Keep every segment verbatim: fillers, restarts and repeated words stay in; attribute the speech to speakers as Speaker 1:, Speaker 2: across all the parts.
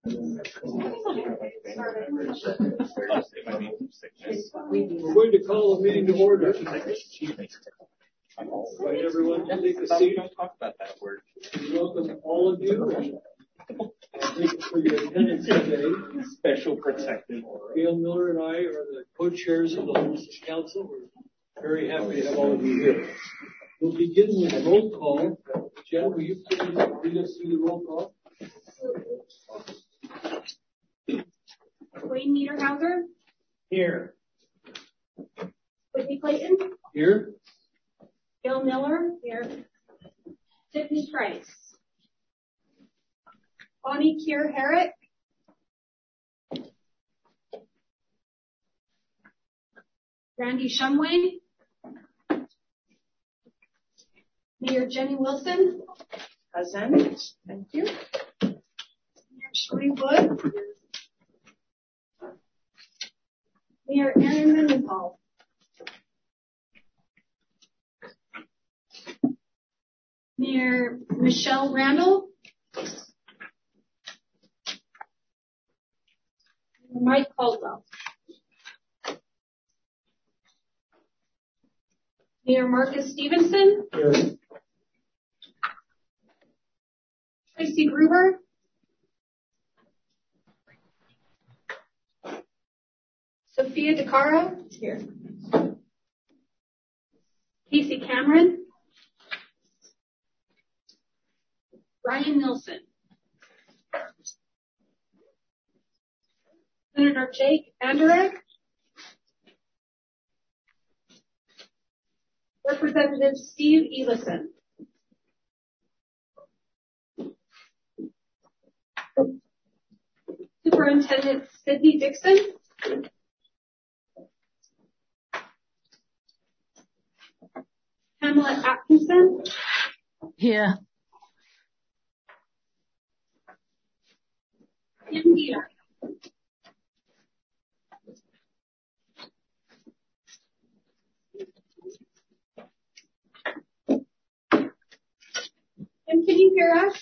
Speaker 1: We're going to call the meeting to order. Invite everyone to take a seat.
Speaker 2: Don't talk about that word.
Speaker 1: Welcome all of you. Thank you for your attendance today.
Speaker 2: Special protected.
Speaker 1: Gail Miller and I are the co-chairs of the Homelessness Council. We're very happy to have all of you here. We'll begin with a roll call. Jen, will you please lead us through the roll call?
Speaker 3: Wayne Niederhauser.
Speaker 1: Here.
Speaker 3: Whitney Clayton.
Speaker 1: Here.
Speaker 3: Gail Miller. Here. Tiffany Price. Bonnie Kier Herrick. Randy Shumway. Mayor Jenny Wilson.
Speaker 4: Present. Thank you.
Speaker 3: Mayor Sheree Wood. Mayor Aaron Mendenhall. Mayor Michelle Randall. Mike Caldwell. Mayor Marcus Stevenson.
Speaker 1: Here.
Speaker 3: Tracy Gruber. Sophia DeCaro. Here. Casey Cameron. Brian Nilsson. Senator Jake Anderegg. Representative Steve Elison. Superintendent Sydney Dixon. Pamela Atkinson.
Speaker 4: Here.
Speaker 3: Kim Peter. And can you hear us?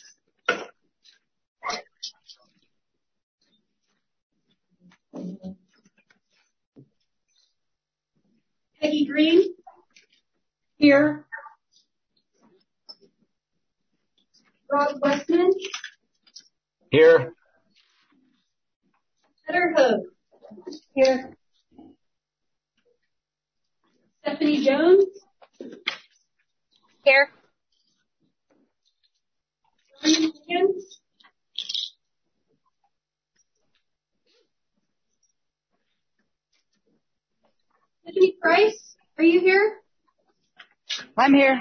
Speaker 3: Peggy Green. Here. Rob Westman.
Speaker 2: Here.
Speaker 3: Heather Hogue. Here. Stephanie Jones.
Speaker 4: Here.
Speaker 3: Ryan Higgins. Tiffany Price, are you here?
Speaker 4: I'm here.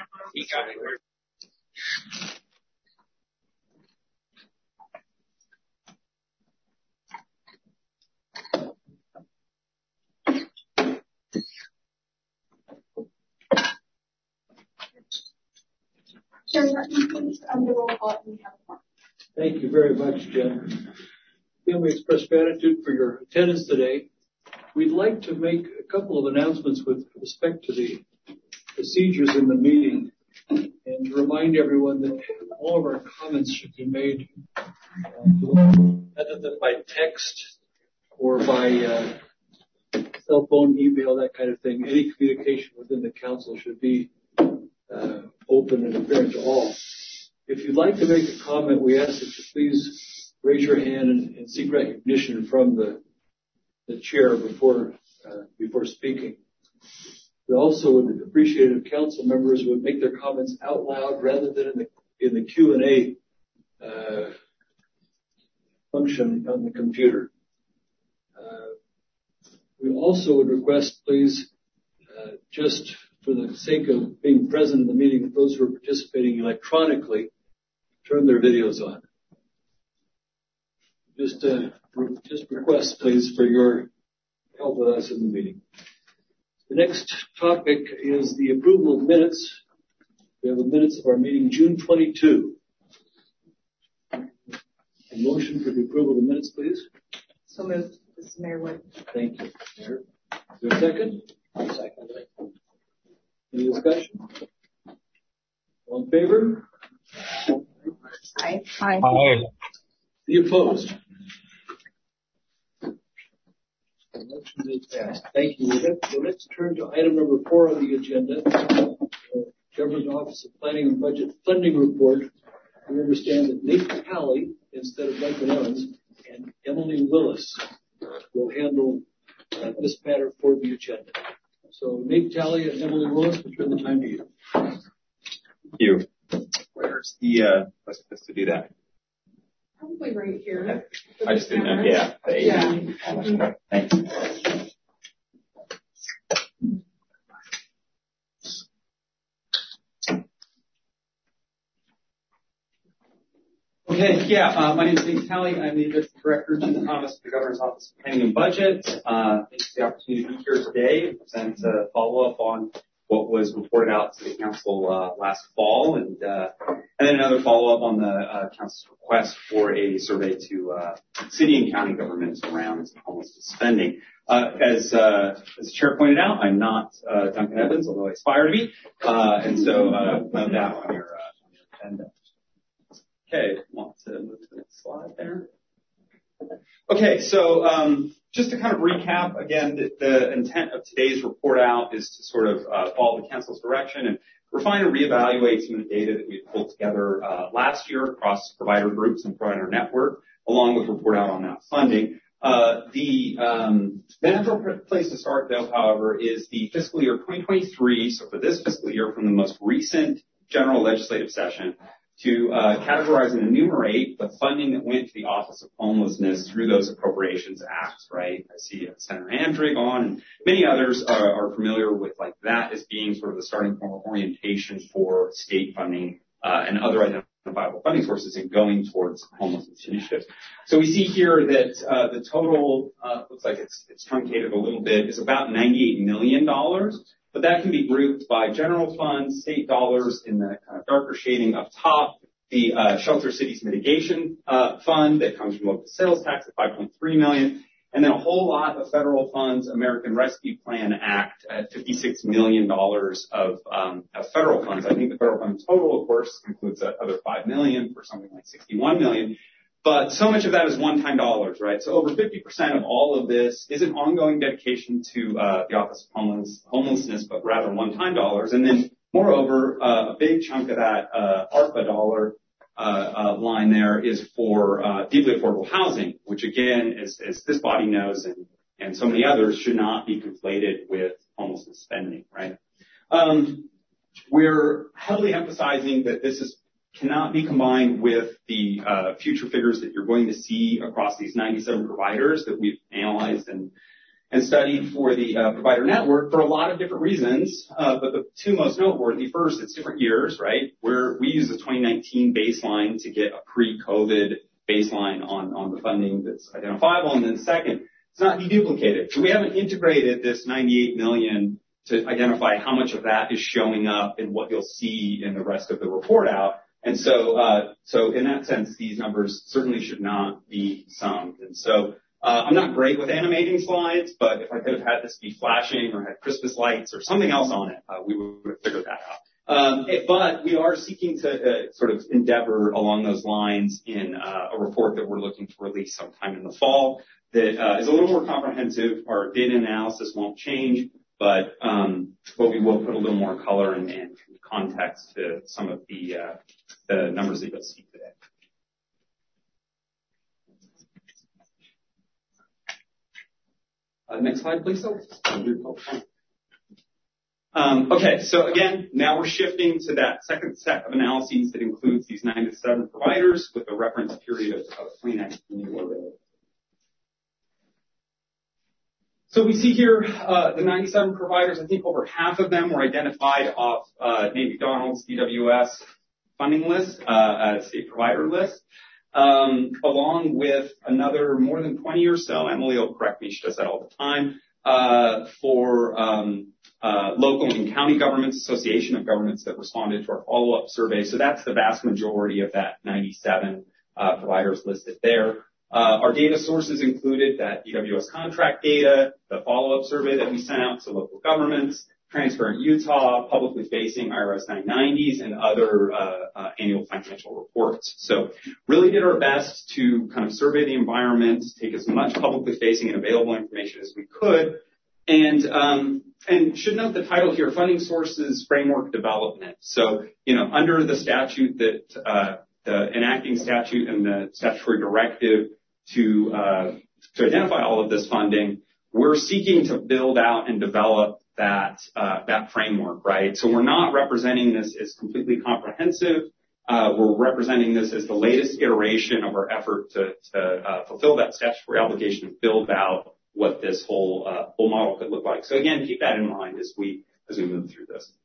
Speaker 3: Chair Martin, please, on the roll call, we have one.
Speaker 1: Thank you very much, Jen. Again, we express gratitude for your attendance today. We'd like to make a couple of announcements with respect to the procedures in the meeting and to remind everyone that all of our comments should be made uh, rather than by text or by uh, cell phone, email, that kind of thing. Any communication within the council should be uh, open and apparent to all. If you'd like to make a comment, we ask that you please raise your hand and, and seek recognition from the, the chair before uh, before speaking. We also would appreciate if council members would make their comments out loud rather than in the in the Q and A uh, function on the computer. Uh, we also would request, please, uh, just for the sake of being present in the meeting, that those who are participating electronically turn their videos on. Just, uh, re- just request, please, for your help with us in the meeting. The next topic is the approval of minutes. We have the minutes of our meeting June twenty-second. A motion for the approval of the minutes, please.
Speaker 4: So moved. This is Mayor Wood.
Speaker 1: Thank you, Mayor. Is there a second? I'll second it. Any discussion? All in favor?
Speaker 4: Aye. Aye.
Speaker 2: Aye.
Speaker 1: The opposed? Motion is passed. Thank you. So let's turn to item number four on the agenda, uh, Governor's Office of Planning and Budget Funding Report. We understand that Nate Talley, instead of Duncan Evans, and Emily Willis will handle uh, this matter for the agenda. So Nate Talley and Emily Willis, we'll turn the time to you.
Speaker 5: Thank you. Where's the uh, what's supposed to do that?
Speaker 3: Probably right here.
Speaker 5: I just didn't know. Yeah.
Speaker 3: Yeah.
Speaker 5: Thank you. Okay, yeah, uh, my name is Nate Talley. I'm the Executive Director to the Office of the Governor's Office of Planning and Budget. Uh, thanks for the opportunity to be here today to present a follow-up on what was reported out to the Council uh, last fall, and uh, and then another follow-up on the uh, Council's request for a survey to uh, city and county governments around homelessness spending. Uh, as, uh, as the Chair pointed out, I'm not uh, Duncan Evans, although I aspire to be, uh, and so uh, note that on your, uh, on your agenda. Okay, want to move to the next slide there. Okay, so um, just to kind of recap, again, the, the intent of today's report out is to sort of uh, follow the Council's direction and refine and reevaluate some of the data that we pulled together uh, last year across provider groups and provider network, along with report out on that funding. Uh, the um, natural place to start, though, however, is the fiscal year twenty twenty-three, so for this fiscal year from the most recent general legislative session, to uh, categorize and enumerate the funding that went to the Office of Homelessness through those appropriations acts, right? I see Senator Andrig on, and many others are, are familiar with like that as being sort of the starting point of orientation for state funding uh, and other identifiable funding sources in going towards homelessness initiatives. So we see here that uh, the total uh, looks like it's, it's truncated a little bit, is about ninety-eight million dollars. But that can be grouped by general funds, state dollars in the kind of darker shading up top, the uh, Shelter Cities Mitigation uh, Fund that comes from local sales tax at five point three million dollars, and then a whole lot of federal funds, American Rescue Plan Act at fifty-six million dollars of, um, of federal funds. I think the federal fund total, of course, includes uh, other five million dollars for something like sixty-one million dollars. But so much of that is one-time dollars, right? So over fifty percent of all of this is an ongoing dedication to uh, the Office of Homeless, Homelessness, but rather one-time dollars. And then, moreover, uh, a big chunk of that uh, ARPA dollar uh, uh, line there is for uh, deeply affordable housing, which again, as, as this body knows and, and so many others, should not be conflated with homelessness spending, right? Um, we're heavily emphasizing that this is cannot be combined with the uh, future figures that you're going to see across these ninety-seven providers that we've analyzed and, and studied for the uh, provider network for a lot of different reasons. Uh, but the two most noteworthy, first, it's different years, right? Where we use the twenty nineteen baseline to get a pre-COVID baseline on, on the funding that's identifiable. And then second, it's not deduplicated. So we haven't integrated this ninety-eight million to identify how much of that is showing up in what you'll see in the rest of the report out. And so, uh, so in that sense, these numbers certainly should not be summed. And so, uh, I'm not great with animating slides, but if I could have had this be flashing or had Christmas lights or something else on it, uh, we would have figured that out. Um, it, but we are seeking to uh, sort of endeavor along those lines in uh, a report that we're looking to release sometime in the fall that uh, is a little more comprehensive. Our data analysis won't change, but um, but we will put a little more color and, and context to some of the uh, the numbers that you'll see today. Uh, next slide, please. Um, okay, so again, now we're shifting to that second set of analyses that includes these ninety-seven providers with a reference period of, of twenty nineteen. So we see here uh, the ninety-seven providers. I think over half of them were identified off uh, Nate McDonald's D W S funding list, uh, state provider list, um, along with another more than twenty or so. Emily will correct me; she does that all the time. Uh, for um, uh, local and county governments, Association of Governments that responded to our follow-up survey. So that's the vast majority of that ninety-seven uh, providers listed there. Uh, our data sources included that D W S contract data, the follow-up survey that we sent out to local governments, Transparent Utah, publicly facing I R S nine nineties, and other uh, uh, annual financial reports. So really did our best to kind of survey the environment, take as much publicly facing and available information as we could. And um, and should note the title here, Funding Sources Framework Development. So, you know, under the statute that uh, the enacting statute and the statutory directive to uh, to identify all of this funding, we're seeking to build out and develop that uh, that framework, right? So we're not representing this as completely comprehensive. Uh, we're representing this as the latest iteration of our effort to, to uh, fulfill that statutory obligation and build out what this whole uh, whole model could look like. So again, keep that in mind as we as we move through this.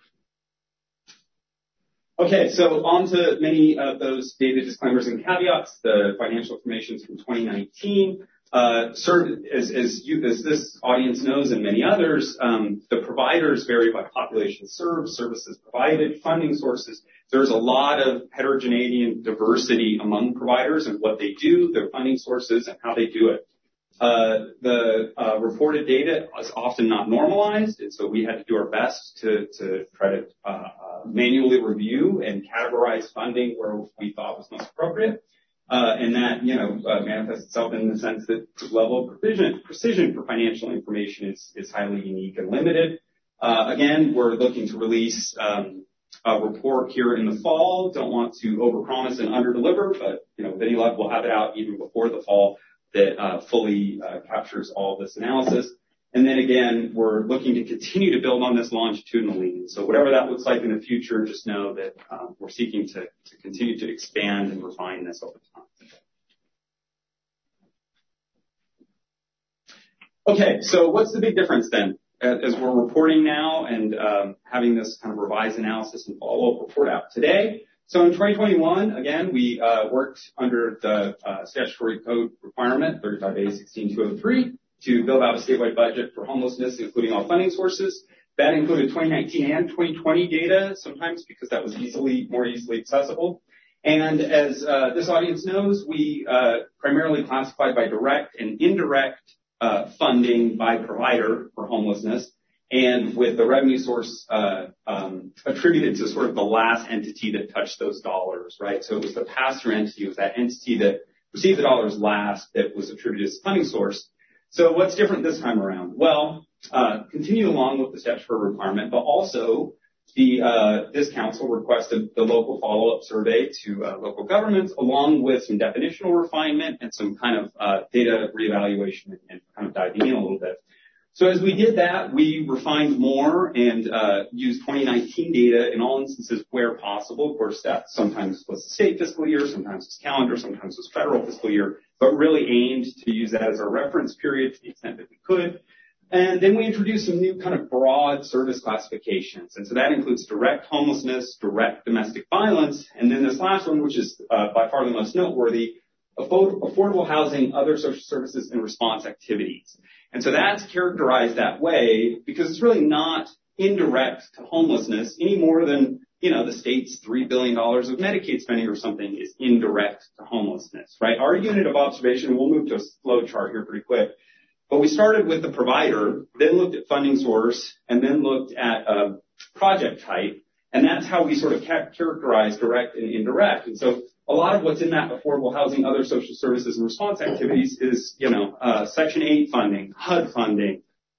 Speaker 5: Okay, so on to many of those data disclaimers and caveats. The financial information is from twenty nineteen. Uh, served, as, as, you, as this audience knows and many others, um, the providers vary by population served, services provided, funding sources. There's a lot of heterogeneity and diversity among providers and what they do, their funding sources, and how they do it. Uh, the uh, reported data is often not normalized, and so we had to do our best to, to try to uh, uh, manually review and categorize funding where we thought was most appropriate. Uh, and that, you know, uh, manifests itself in the sense that the level of precision, precision for financial information is, is highly unique and limited. Uh, again, we're looking to release um, a report here in the fall. Don't want to overpromise and underdeliver, but, you know, with any luck, we'll have it out even before the fall that uh, fully uh, captures all of this analysis. And then again, we're looking to continue to build on this longitudinally. So whatever that looks like in the future, just know that um, we're seeking to, to continue to expand and refine this over time. Okay, so what's the big difference then as we're reporting now and um, having this kind of revised analysis and follow-up report out today? So in twenty twenty-one, again, we uh, worked under the uh, statutory code requirement, thirty-five A sixteen two oh three, to build out a statewide budget for homelessness, including all funding sources. That included twenty nineteen and twenty twenty data, sometimes because that was easily, more easily accessible. And as uh, this audience knows, we uh, primarily classified by direct and indirect uh, funding by provider for homelessness, and with the revenue source uh, um, attributed to sort of the last entity that touched those dollars, right? So it was the pass-through entity, it was that entity that received the dollars last that was attributed as funding source. So what's different this time around? Well, uh, continue along with the statutory requirement, but also the uh, this council requested the local follow-up survey to uh, local governments, along with some definitional refinement and some kind of uh, data reevaluation and, and kind of diving in a little bit. So as we did that, we refined more and uh, used twenty nineteen data in all instances where possible. Of course, that sometimes was the state fiscal year, sometimes was calendar, sometimes was federal fiscal year, but really aimed to use that as our reference period to the extent that we could. And then we introduced some new kind of broad service classifications. And so that includes direct homelessness, direct domestic violence, and then this last one, which is uh, by far the most noteworthy, affordable housing, other social services, and response activities. And so that's characterized that way because it's really not indirect to homelessness any more than, you know, the state's three billion dollars of Medicaid spending or something is indirect to homelessness, right? Our unit of observation, we'll move to a flow chart here pretty quick, but we started with the provider, then looked at funding source, and then looked at uh, project type, and that's how we sort of characterize direct and indirect. And so a lot of what's in that affordable housing, other social services, and response activities is, you know, uh, Section eight funding, H U D funding,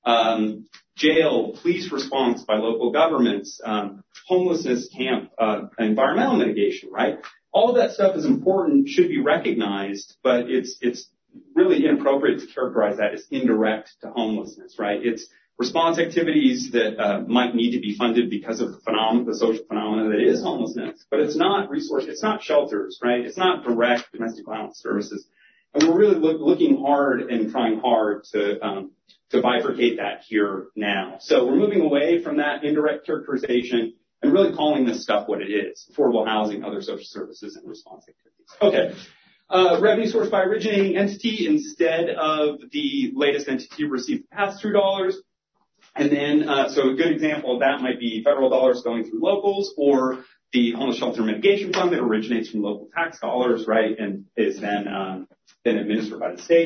Speaker 5: um, jail, police response by local governments, um, homelessness camp, uh, environmental mitigation, right? All of that stuff is important, should be recognized, but it's it's really inappropriate to characterize that as indirect to homelessness, right? It's response activities that uh, might need to be funded because of the phenomenon, the social phenomenon that is homelessness, but it's not resource, it's not shelters, right? It's not direct domestic violence services. And we're really look, looking hard and trying hard to, um, to bifurcate that here now. So we're moving away from that indirect characterization and really calling this stuff what it is, affordable housing, other social services, and response activities. Okay. Uh, revenue source by originating entity instead of the latest entity received pass-through dollars. And then, uh, so a good example of that might be federal dollars going through locals or the homeless shelter mitigation fund that originates from local tax dollars, right, and is then, um, then administered by the state.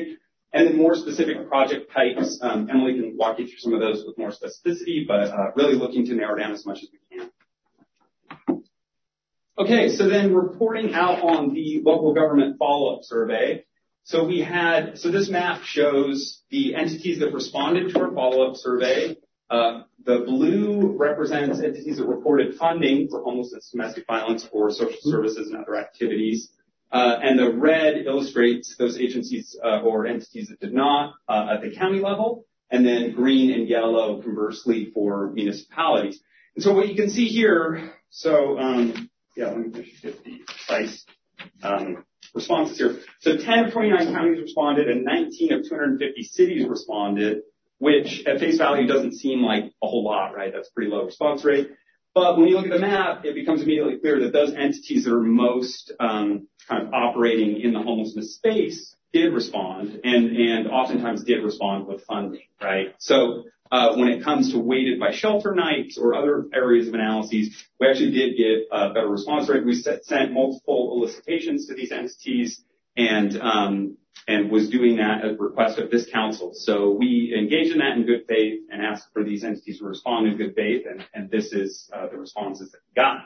Speaker 5: And then more specific project types. Um, Emily can walk you through some of those with more specificity, but uh, really looking to narrow down as much as we can. Okay, so then reporting out on the local government follow-up survey. So we had, so this map shows the entities that responded to our follow-up survey. Uh, the blue represents entities that reported funding for homelessness, domestic violence, or social services and other activities. Uh, and the red illustrates those agencies uh, or entities that did not uh, at the county level, and then green and yellow, conversely, for municipalities. And so what you can see here, so um, yeah, let me just get the precise um, responses here. So ten of twenty-nine counties responded, and nineteen of two hundred fifty cities responded, which at face value doesn't seem like a whole lot, right? That's a pretty low response rate. But when you look at the map, it becomes immediately clear that those entities that are most um, kind of operating in the homelessness space did respond, and, and oftentimes did respond with funding, right? So uh, when it comes to weighted by shelter nights or other areas of analyses, we actually did get a better response rate. We set, sent multiple elicitations to these entities, and um, and was doing that at the request of this council. So we engaged in that in good faith and asked for these entities to respond in good faith, and, and this is uh, the responses that we got.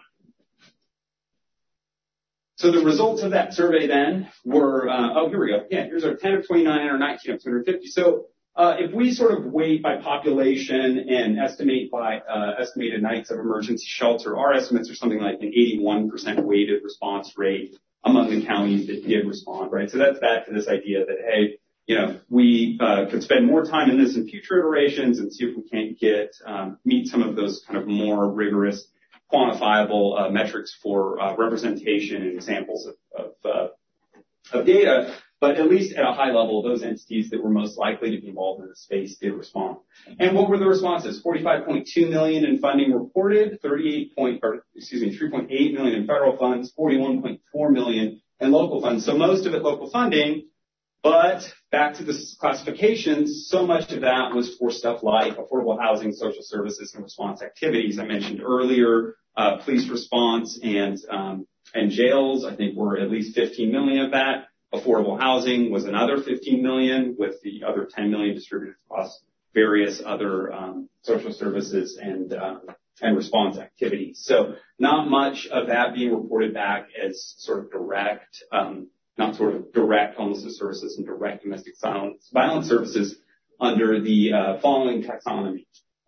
Speaker 5: So the results of that survey then were, uh, oh, here we go. Yeah, here's our ten of twenty-nine or nineteen of two hundred fifty. So uh, if we sort of weight by population and estimate by uh, estimated nights of emergency shelter, our estimates are something like an eighty-one percent weighted response rate among the counties that did respond, right? So that's back to this idea that, hey, you know, we uh, could spend more time in this in future iterations and see if we can't get, um, meet some of those kind of more rigorous, quantifiable uh, metrics for uh, representation and examples of, of, uh, of data. But at least at a high level, those entities that were most likely to be involved in the space did respond. And what were the responses? forty-five point two million in funding reported, thirty-eight point, or excuse me, three point eight million in federal funds, forty-one point four million in local funds. So most of it local funding, but back to the classifications, so much of that was for stuff like affordable housing, social services, and response activities. I mentioned earlier, uh, police response and um, and jails, I think were at least fifteen million of that. Affordable housing was another fifteen million, with the other ten million distributed across various other um, social services and um, and response activities. So not much of that being reported back as sort of direct, um, not sort of direct homelessness services and direct domestic violence, violence services under the uh, following taxonomy.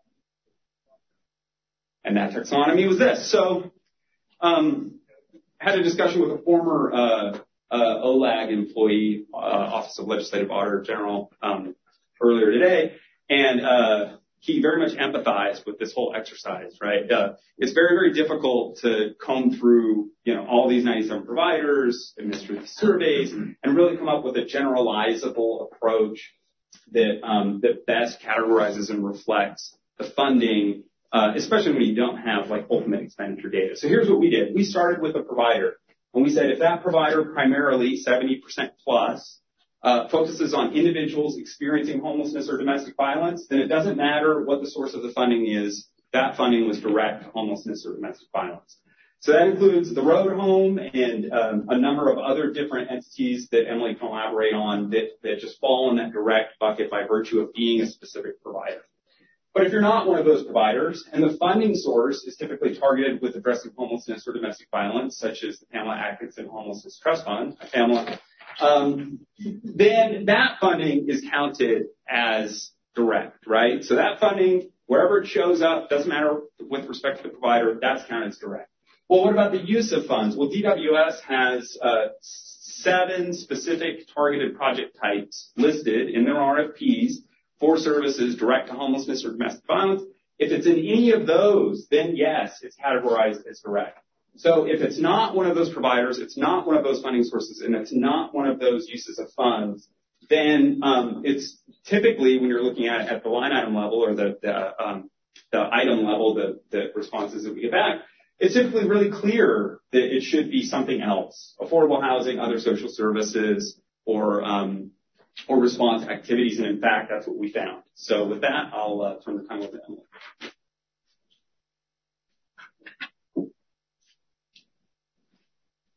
Speaker 5: And that taxonomy was this. So um, had a discussion with a former uh, Uh, O L A G employee, uh, Office of Legislative Auditor General, um, earlier today, and uh, he very much empathized with this whole exercise, right? Uh, it's very, very difficult to comb through, you know, all these ninety-seven providers, administer these surveys, and really come up with a generalizable approach that um, that best categorizes and reflects the funding, uh, especially when you don't have like ultimate expenditure data. So here's what we did: we started with a provider. And we said if that provider primarily seventy percent plus uh, focuses on individuals experiencing homelessness or domestic violence, then it doesn't matter what the source of the funding is. That funding was direct to homelessness or domestic violence. So that includes the Road Home and um, a number of other different entities that Emily can elaborate on that, that just fall in that direct bucket by virtue of being a specific provider. But if you're not one of those providers, and the funding source is typically targeted with addressing homelessness or domestic violence, such as the Pamela Atkinson Homelessness Trust Fund, Pamela, um, then that funding is counted as direct, right? So that funding, wherever it shows up, doesn't matter with respect to the provider, that's counted as direct. Well, what about the use of funds? Well, D W S has uh, seven specific targeted project types listed in their R F Ps for services direct to homelessness or domestic violence. If it's in any of those, then yes, it's categorized as direct. So if it's not one of those providers, it's not one of those funding sources, and it's not one of those uses of funds, then um, it's typically, when you're looking at it at the line item level or the the, um, the item level, the, the responses that we get back, it's typically really clear that it should be something else: affordable housing, other social services, or um, or response activities. And in fact, that's what we found. So with that, I'll uh, turn the time over to Emily.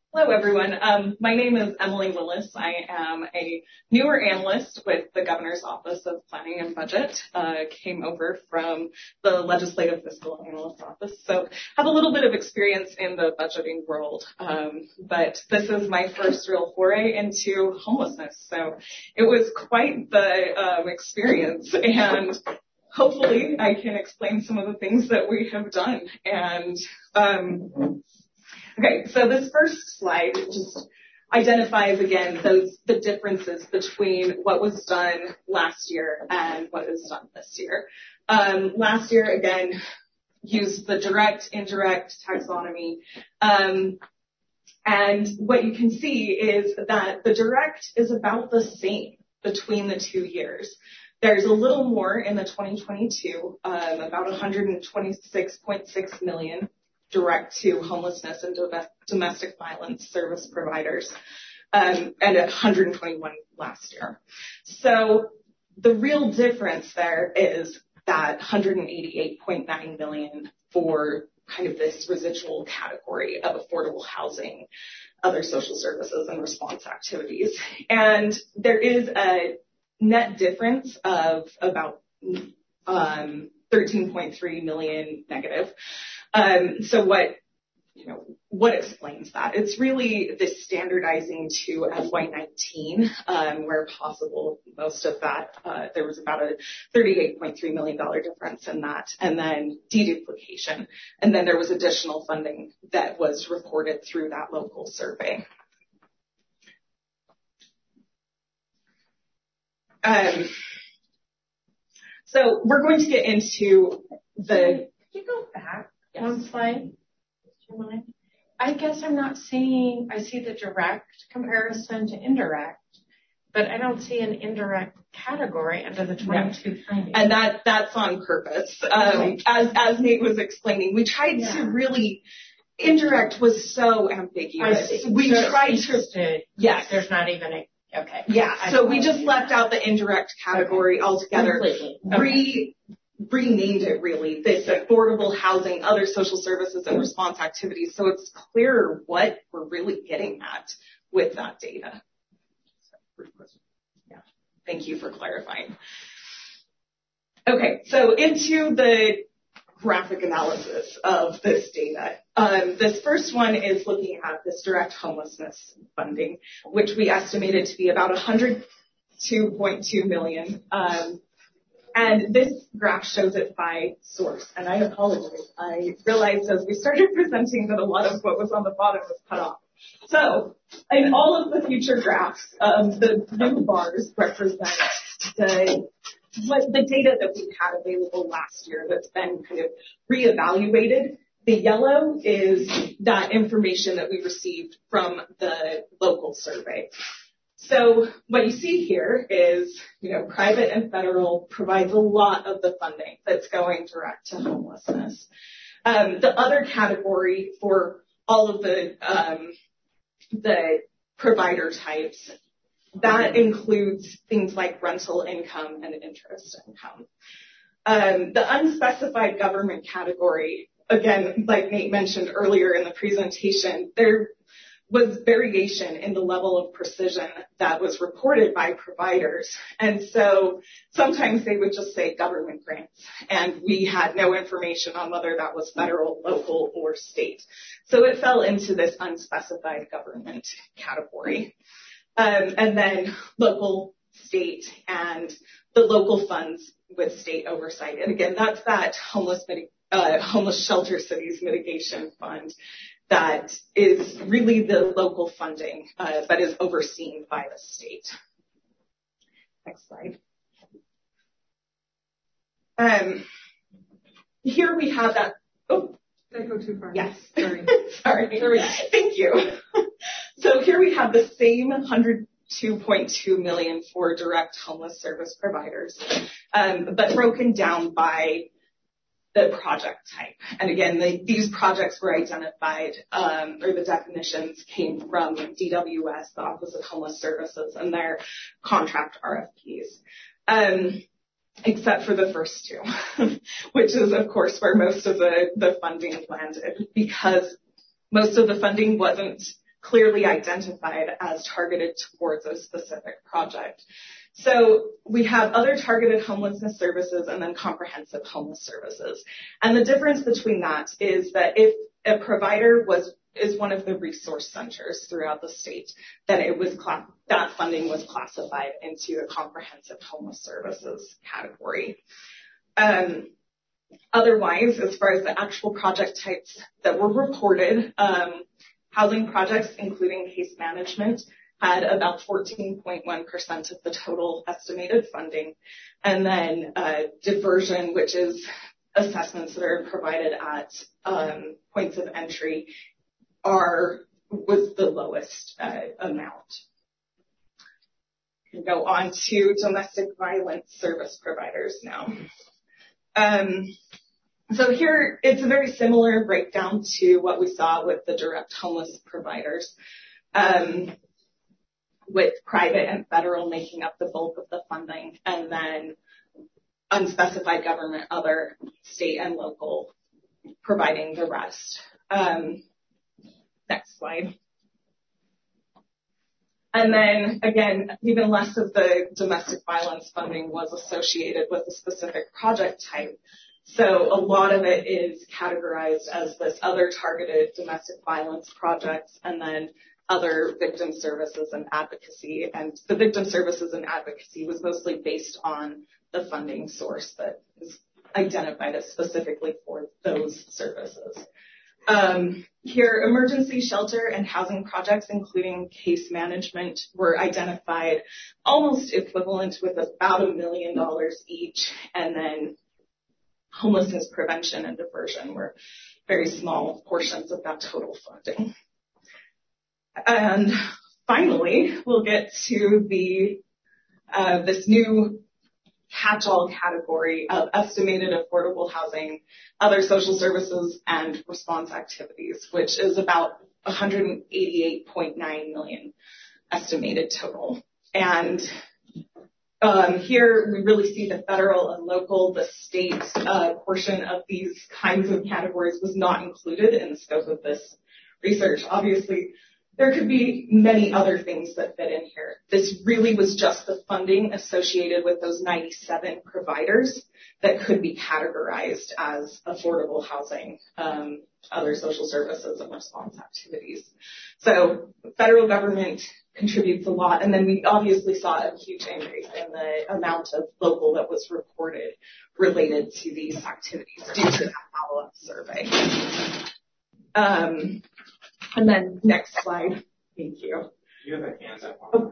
Speaker 3: Hello, everyone. Um, my name is Emily Willis. I am a newer analyst with the Governor's Office of Planning and Budget. Uh, came over from the Legislative Fiscal Analyst Office, so have a little bit of experience in the budgeting world. Um, but this is my first real foray into homelessness, so it was quite the um, experience, and hopefully I can explain some of the things that we have done. And um, Okay, so this first slide just identifies again those the differences between what was done last year and what is done this year. Um, last year, again, used the direct, indirect taxonomy. Um, and what you can see is that the direct is about the same between the two years. There's a little more in the twenty twenty-two, um, about one hundred twenty-six point six million direct to homelessness and domestic violence service providers, um, and at one hundred twenty-one last year. So the real difference there is that one hundred eighty-eight point nine million for kind of this residual category of affordable housing, other social services, and response activities. And there is a net difference of about um, thirteen point three million negative. Um, so what, you know, what explains that? It's really this standardizing to F Y nineteen, um, where possible, most of that, uh, there was about a thirty-eight point three million dollars difference in that, and then deduplication. And then there was additional funding that was reported through that local survey. Um, so we're going to get into the...
Speaker 4: Could you go back one slide? I guess I'm not seeing, I see the direct comparison to indirect, but I don't see an indirect category under the twenty-two findings.
Speaker 3: And that, that's on purpose. Um, okay. as, as Nate was explaining, we tried yeah. to really, indirect was so ambiguous. We
Speaker 4: so
Speaker 3: tried to, yes.
Speaker 4: There's not even a, okay.
Speaker 3: Yeah, I so we just left out the indirect category okay. altogether.
Speaker 4: Completely. Okay.
Speaker 3: Re, renamed it really, this affordable housing, other social services and response activities, so it's clearer what we're really getting at with that data. Yeah, thank you for clarifying. Okay, so into the graphic analysis of this data. Um, this first one is looking at this direct homelessness funding, which we estimated to be about one hundred two point two million dollars. Um, And this graph shows it by source. And I apologize. I realized as we started presenting that a lot of what was on the bottom was cut off. So in all of the future graphs, um, the blue bars represent the, what, the data that we had available last year that's been kind of reevaluated. The yellow is that information that we received from the local survey. So what you see here is, you know, private and federal provides a lot of the funding that's going direct to homelessness. Um, the other category for all of the um, the provider types, that includes things like rental income and interest income. Um, the unspecified government category, again, like Nate mentioned earlier in the presentation, there was variation in the level of precision that was reported by providers. And so sometimes they would just say government grants, and we had no information on whether that was federal, local, or state. So it fell into this unspecified government category. Um, and then local, state, and the local funds with state oversight. And again, that's that homeless, uh, homeless shelter cities mitigation fund that is really the local funding, uh, but is overseen by the state. Next slide. Um, here we have that. Oh,
Speaker 4: did I go too far?
Speaker 3: Yes.
Speaker 4: Sorry.
Speaker 3: Sorry. Sorry. Thank you. So here we have the same one hundred two point two million dollars for direct homeless service providers, um, but broken down by the project type. And again, the, these projects were identified, um, or the definitions came from D W S, the Office of Homeless Services, and their contract R F Ps, um, except for the first two, which is, of course, where most of the, the funding landed, because most of the funding wasn't clearly identified as targeted towards a specific project. So we have other targeted homelessness services and then comprehensive homeless services. And the difference between that is that if a provider was is one of the resource centers throughout the state, then it was cla- that funding was classified into a comprehensive homeless services category. Um, otherwise, as far as the actual project types that were reported, um, housing projects, including case management, had about fourteen point one percent of the total estimated funding. And then uh, diversion, which is assessments that are provided at um, points of entry, are was the lowest uh, amount. We go on to domestic violence service providers now. Um, so here, it's a very similar breakdown to what we saw with the direct homeless providers, um, with private and federal making up the bulk of the funding, and then unspecified government, other state and local providing the rest. Um, next slide. And then, again, even less of the domestic violence funding was associated with a specific project type. So a lot of it is categorized as this other targeted domestic violence projects, and then other victim services and advocacy. And the victim services and advocacy was mostly based on the funding source that is identified as specifically for those services. Um, here, emergency shelter and housing projects, including case management, were identified almost equivalent with about a million dollars each, and then homelessness prevention and diversion were very small portions of that total funding. And finally, we'll get to the uh, this new catch-all category of estimated affordable housing, other social services, and response activities, which is about one hundred eighty-eight point nine million estimated total. And um, here we really see the federal and local, the state uh, portion of these kinds of categories was not included in the scope of this research. Obviously, there could be many other things that fit in here. This really was just the funding associated with those ninety-seven providers that could be categorized as affordable housing, um, other social services, and response activities. So the federal government contributes a lot, and then we obviously saw a huge increase in the amount of local that was reported related to these activities due to that follow-up survey. Um, And then next slide. Thank you.
Speaker 5: You have a hand up.
Speaker 3: Oh.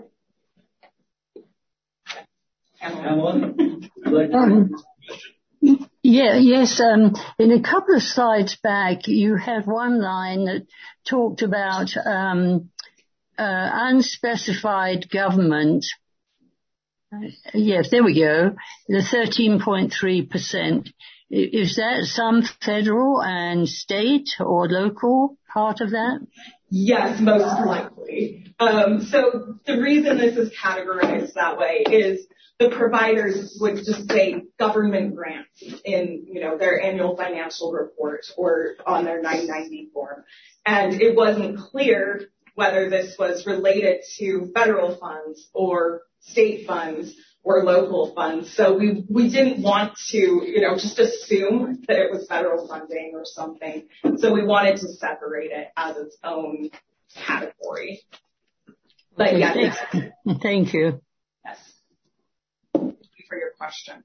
Speaker 1: Alan, would you like to
Speaker 6: Um, yeah, yes. Um, in a couple of slides back, you had one line that talked about um, uh, unspecified government. Uh, yes, there we go. The thirteen point three percent. Is that some federal and state or local part of that?
Speaker 3: Yes, most likely. Um, so the reason this is categorized that way is the providers would just say government grants in, you know, their annual financial report or on their nine ninety form. And it wasn't clear whether this was related to federal funds or state funds or local funds. So we, we didn't want to, you know, just assume that it was federal funding or something. So we wanted to separate it as its own category. But
Speaker 6: Okay,
Speaker 3: yeah,
Speaker 6: thanks.
Speaker 3: yes.
Speaker 6: Thank you.
Speaker 3: Yes. Thank you for your question.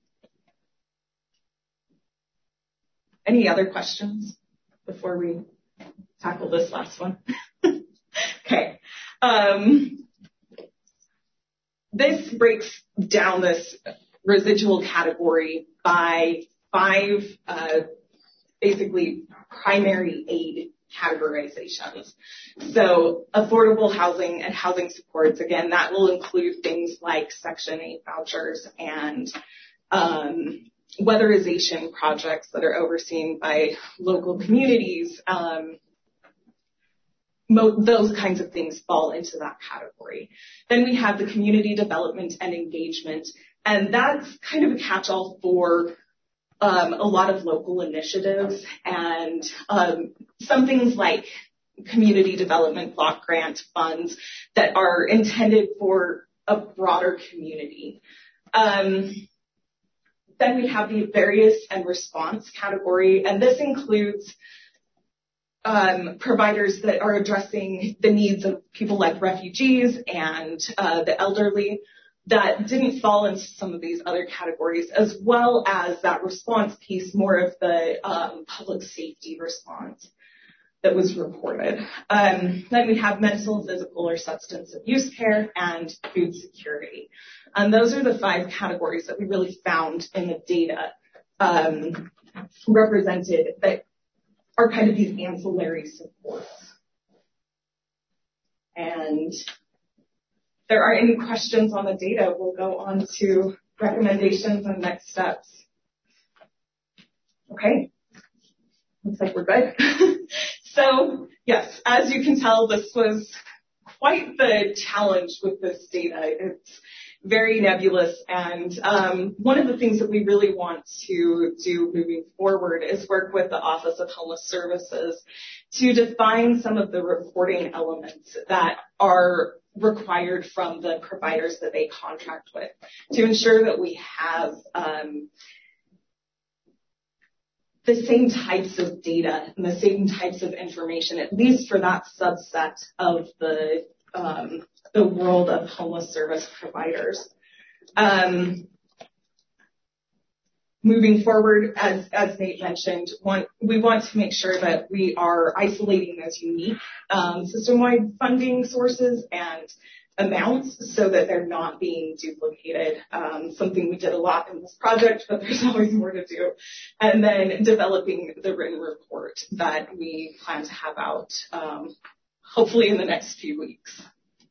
Speaker 3: Any other questions before we tackle this last one? Okay. Um, This breaks down this residual category by five uh, basically primary aid categorizations. So affordable housing and housing supports, again, that will include things like Section eight vouchers and um, weatherization projects that are overseen by local communities. Um, Mo- those kinds of things fall into that category. Then we have the community development and engagement, and that's kind of a catch-all for um, a lot of local initiatives and um, some things like community development block grant funds that are intended for a broader community. Um, then we have the various and response category, and this includes um, providers that are addressing the needs of people like refugees and uh, the elderly that didn't fall into some of these other categories, as well as that response piece, more of the um, public safety response that was reported. Um, then we have mental, physical, or substance abuse care and food security. And those are the five categories that we really found in the data um, represented that are kind of these ancillary supports. And if there are any questions on the data, we'll go on to recommendations and next steps. Okay. Looks like we're good. So, yes, as you can tell, this was quite the challenge with this data. It's very nebulous, and um, one of the things that we really want to do moving forward is work with the Office of Homeless Services to define some of the reporting elements that are required from the providers that they contract with to ensure that we have um, the same types of data and the same types of information, at least for that subset of the um, the world of homeless service providers. Um, moving forward, as, as Nate mentioned, want, we want to make sure that we are isolating those unique um, system-wide funding sources and amounts so that they're not being duplicated. Um, something we did a lot in this project, but there's always more to do. And then developing the written report that we plan to have out um, hopefully in the next few weeks.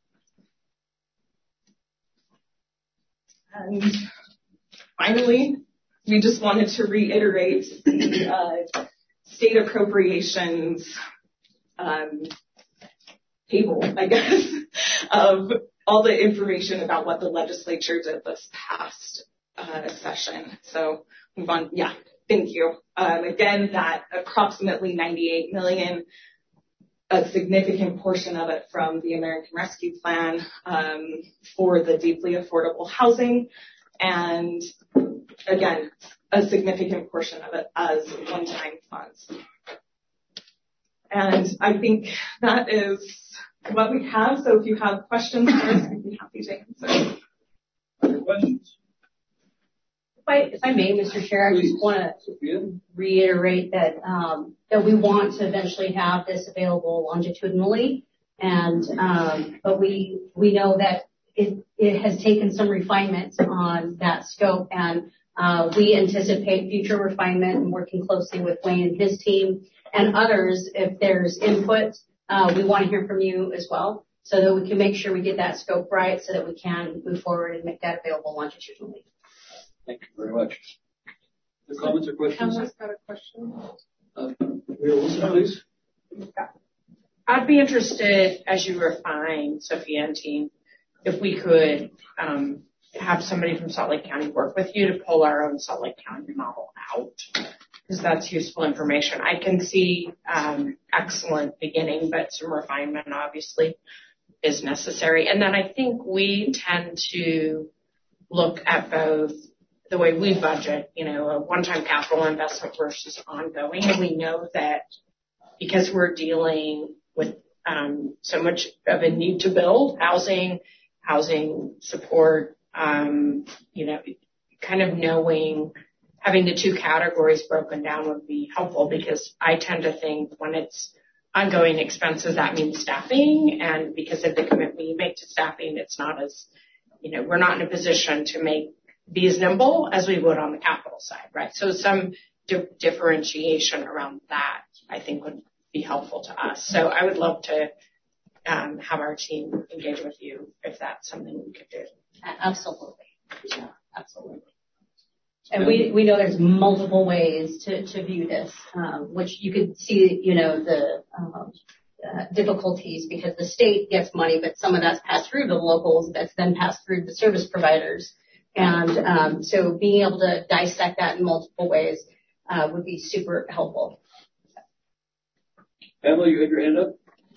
Speaker 3: And finally, we just wanted to reiterate the uh, state appropriations um, table, I guess, of all the information about what the legislature did this past uh, session. So move on. Yeah, thank you. Um, again, that approximately ninety-eight million, a significant portion of it from the American Rescue Plan um, for the deeply affordable housing, and again, a significant portion of it as one-time funds. And I think that is what we have. So if you have questions for us, I'd be happy to answer.
Speaker 1: Other questions?
Speaker 7: If I, if I may, Mister Chair, I just want to reiterate that um, that we want to eventually have this available longitudinally, and um, but we we know that it, it has taken some refinements on that scope, and uh, we anticipate future refinement and working closely with Wayne and his team and others. If there's input, uh, we want to hear from you as well, so that we can make sure we get that scope right, so that we can move forward and make that available longitudinally.
Speaker 1: Thank you very much. Other comments or questions?
Speaker 4: Emma's got a question.
Speaker 1: Uh, Wilson, please.
Speaker 8: I'd be interested, as you refine, Sophia and team, if we could um, have somebody from Salt Lake County work with you to pull our own Salt Lake County model out, because that's useful information. I can see um, excellent beginning, but some refinement obviously is necessary. And then I think we tend to look at both the way we budget, you know, a one-time capital investment versus ongoing. And we know that because we're dealing with um, so much of a need to build housing, housing support, um, you know, kind of knowing, having the two categories broken down would be helpful, because I tend to think when it's ongoing expenses, that means staffing. And because of the commitment you make to staffing, it's not as, you know, we're not in a position to make be as nimble as we would on the capital side, right? So some di- differentiation around that, I think, would be helpful to us. So I would love to um, have our team engage with you if that's something we could do.
Speaker 7: Absolutely. Yeah, absolutely. And we, we know there's multiple ways to, to view this, um, which you could see, you know, the um, uh, difficulties, because the state gets money, but some of that's passed through to the locals, that's then passed through the service providers. And um, so being able to dissect that in multiple ways uh, would be super helpful.
Speaker 1: Pamela, you had your hand up?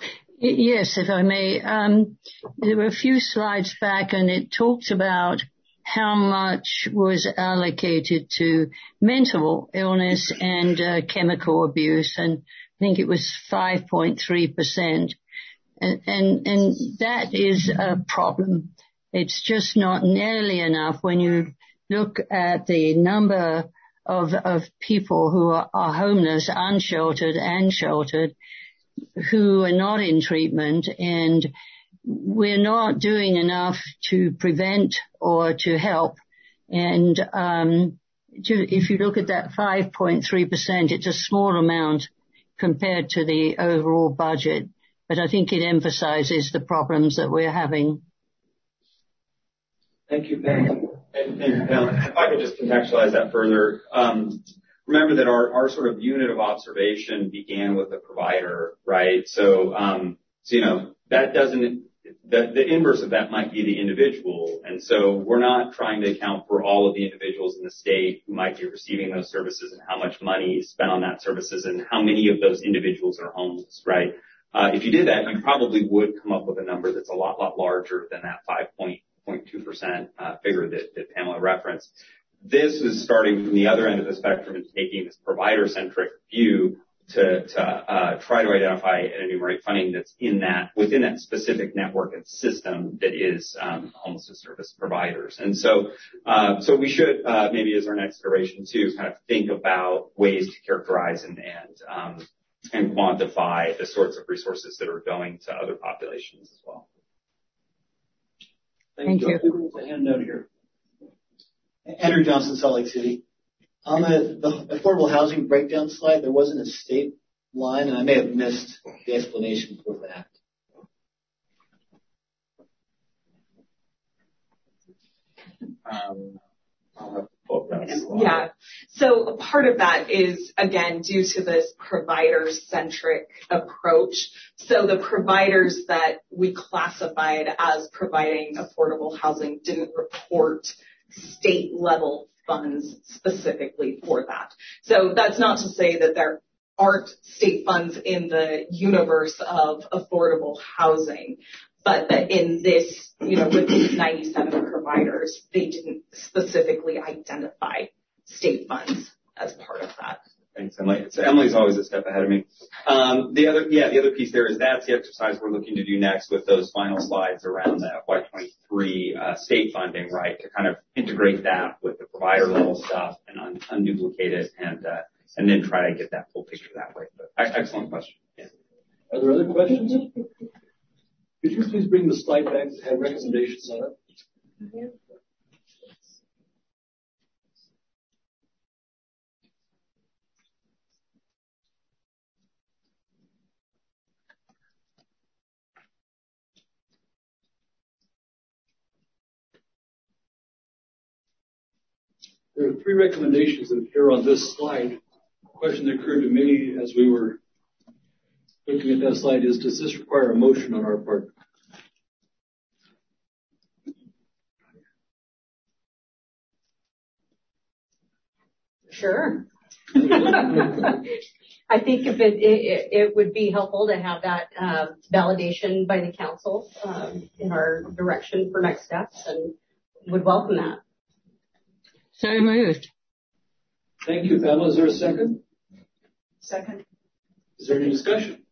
Speaker 6: Yes, if I may. Um, there were a few slides back, and it talked about how much was allocated to mental illness and uh, chemical abuse, and I think it was five point three percent. And, and, and that is a problem. It's just not nearly enough when you look at the number of, of people who are, are homeless, unsheltered and sheltered, who are not in treatment, and we're not doing enough to prevent or to help. And um, to, if you look at that five point three percent, it's a small amount compared to the overall budget, but I think it emphasizes the problems that we're having.
Speaker 1: Thank you, Pam.
Speaker 5: And, and Pam, if I could just contextualize that further, um, remember that our, our sort of unit of observation began with the provider, right? So, um, so you know, that doesn't, the, the inverse of that might be the individual. And so we're not trying to account for all of the individuals in the state who might be receiving those services and how much money is spent on that services and how many of those individuals are homeless, right? Uh, if you did that, you probably would come up with a number that's a lot, lot larger than that five point two percent uh, figure that, that Pamela referenced. This is starting from the other end of the spectrum and taking this provider-centric view to, to uh, try to identify and enumerate funding that's in that, within that specific network and system that is um, homelessness service providers. And so, uh, so we should uh, maybe as our next iteration too, kind of think about ways to characterize and and, um, and quantify the sorts of resources that are going to other populations as well.
Speaker 1: Thank, Thank you. you. A handout here.
Speaker 9: Andrew Johnson, Salt Lake City. On the, the affordable housing breakdown slide, there wasn't a state line, and I may have missed the explanation for that.
Speaker 5: Um, I'll have to pull that slide.
Speaker 3: Yeah. So a part of that is, again, due to this provider-centric approach. So the providers that we classified as providing affordable housing didn't report state-level funds specifically for that. So that's not to say that there aren't state funds in the universe of affordable housing, but that in this, you know, with these ninety-seven providers, they didn't specifically identify state funds as part of that.
Speaker 5: Thanks, Emily. So Emily's always a step ahead of me. Um, the other, yeah, the other piece there is that's the exercise we're looking to do next with those final slides around the F Y twenty-three uh, state funding, right? To kind of integrate that with the provider level stuff and un- unduplicate it, and uh, and then try to get that full picture that way. But excellent question. Yeah.
Speaker 1: Are there other questions? Could you please bring the slide back that had recommendations on it? Mm-hmm. There are three recommendations that appear on this slide. A question that occurred to me as we were looking at that slide is, does this require a motion on our part?
Speaker 7: Sure. I think if it, it, it would be helpful to have that uh, validation by the council um, in our direction for next steps, and would welcome that.
Speaker 6: So moved.
Speaker 1: Thank you, Pamela. Is there a second?
Speaker 3: Second.
Speaker 1: Is there any discussion?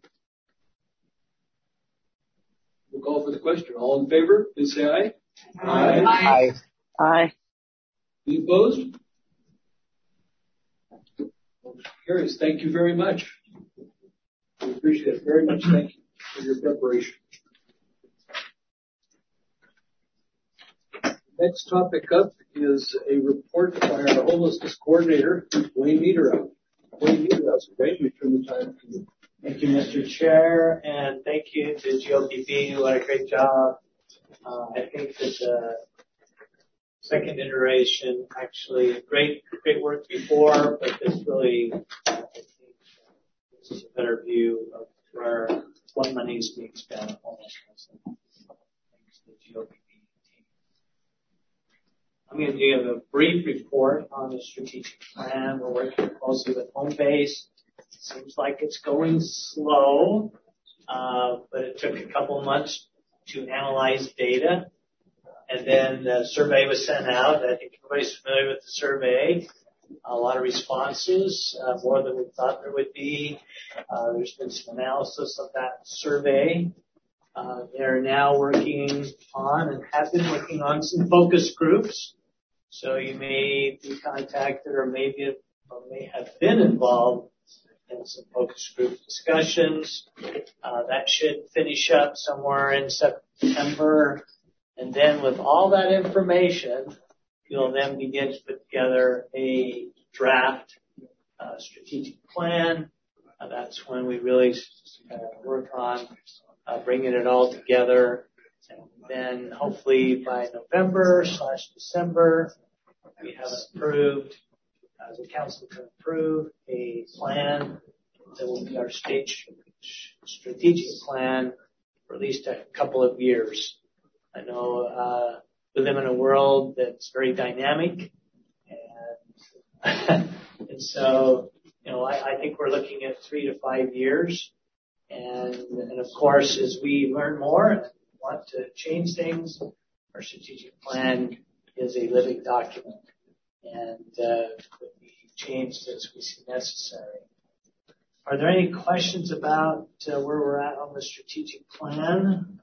Speaker 1: We'll call for the question. All in favor, please say aye.
Speaker 6: Aye. Aye. Aye.
Speaker 1: Any opposed? Motion carries. Thank you very much. We appreciate it very much. Thank you for your preparation. Next topic up is a report by our homelessness coordinator, Wayne Niederhouse. Wayne Niederhouse, okay? We turn the time to you.
Speaker 10: Thank you, Mister Chair, and thank you to G O P B who did a great job. Uh, I think that the second iteration actually great, great work before, but this really, uh, I think, this is a better view of where what money is being spent on homelessness. And thanks to the G O P B team. I'm going to give a brief report on the strategic plan. We're working closely with Homebase. Seems like it's going slow. uh, but it took a couple of months to analyze data. And then the survey was sent out. I think everybody's familiar with the survey. A lot of responses, uh, more than we thought there would be. Uh, there's been some analysis of that survey. Uh, they're now working on and have been working on some focus groups. So you may be contacted or maybe or may have been involved in some focus group discussions. Uh, that should finish up somewhere in September. And then with all that information, you'll then begin to put together a draft uh, strategic plan. Uh, that's when we really uh, work on uh, bringing it all together. And then hopefully by November slash December, we have approved, as the council can approve, a plan that will be our state strategic plan for at least a couple of years. I know uh, we live in a world that's very dynamic, and, and so, you know, I, I think we're looking at three to five years. And, and of course, as we learn more and want to change things, our strategic plan is a living document and uh, could be changed as we see necessary. Are there any questions about uh, where we're at on the strategic plan?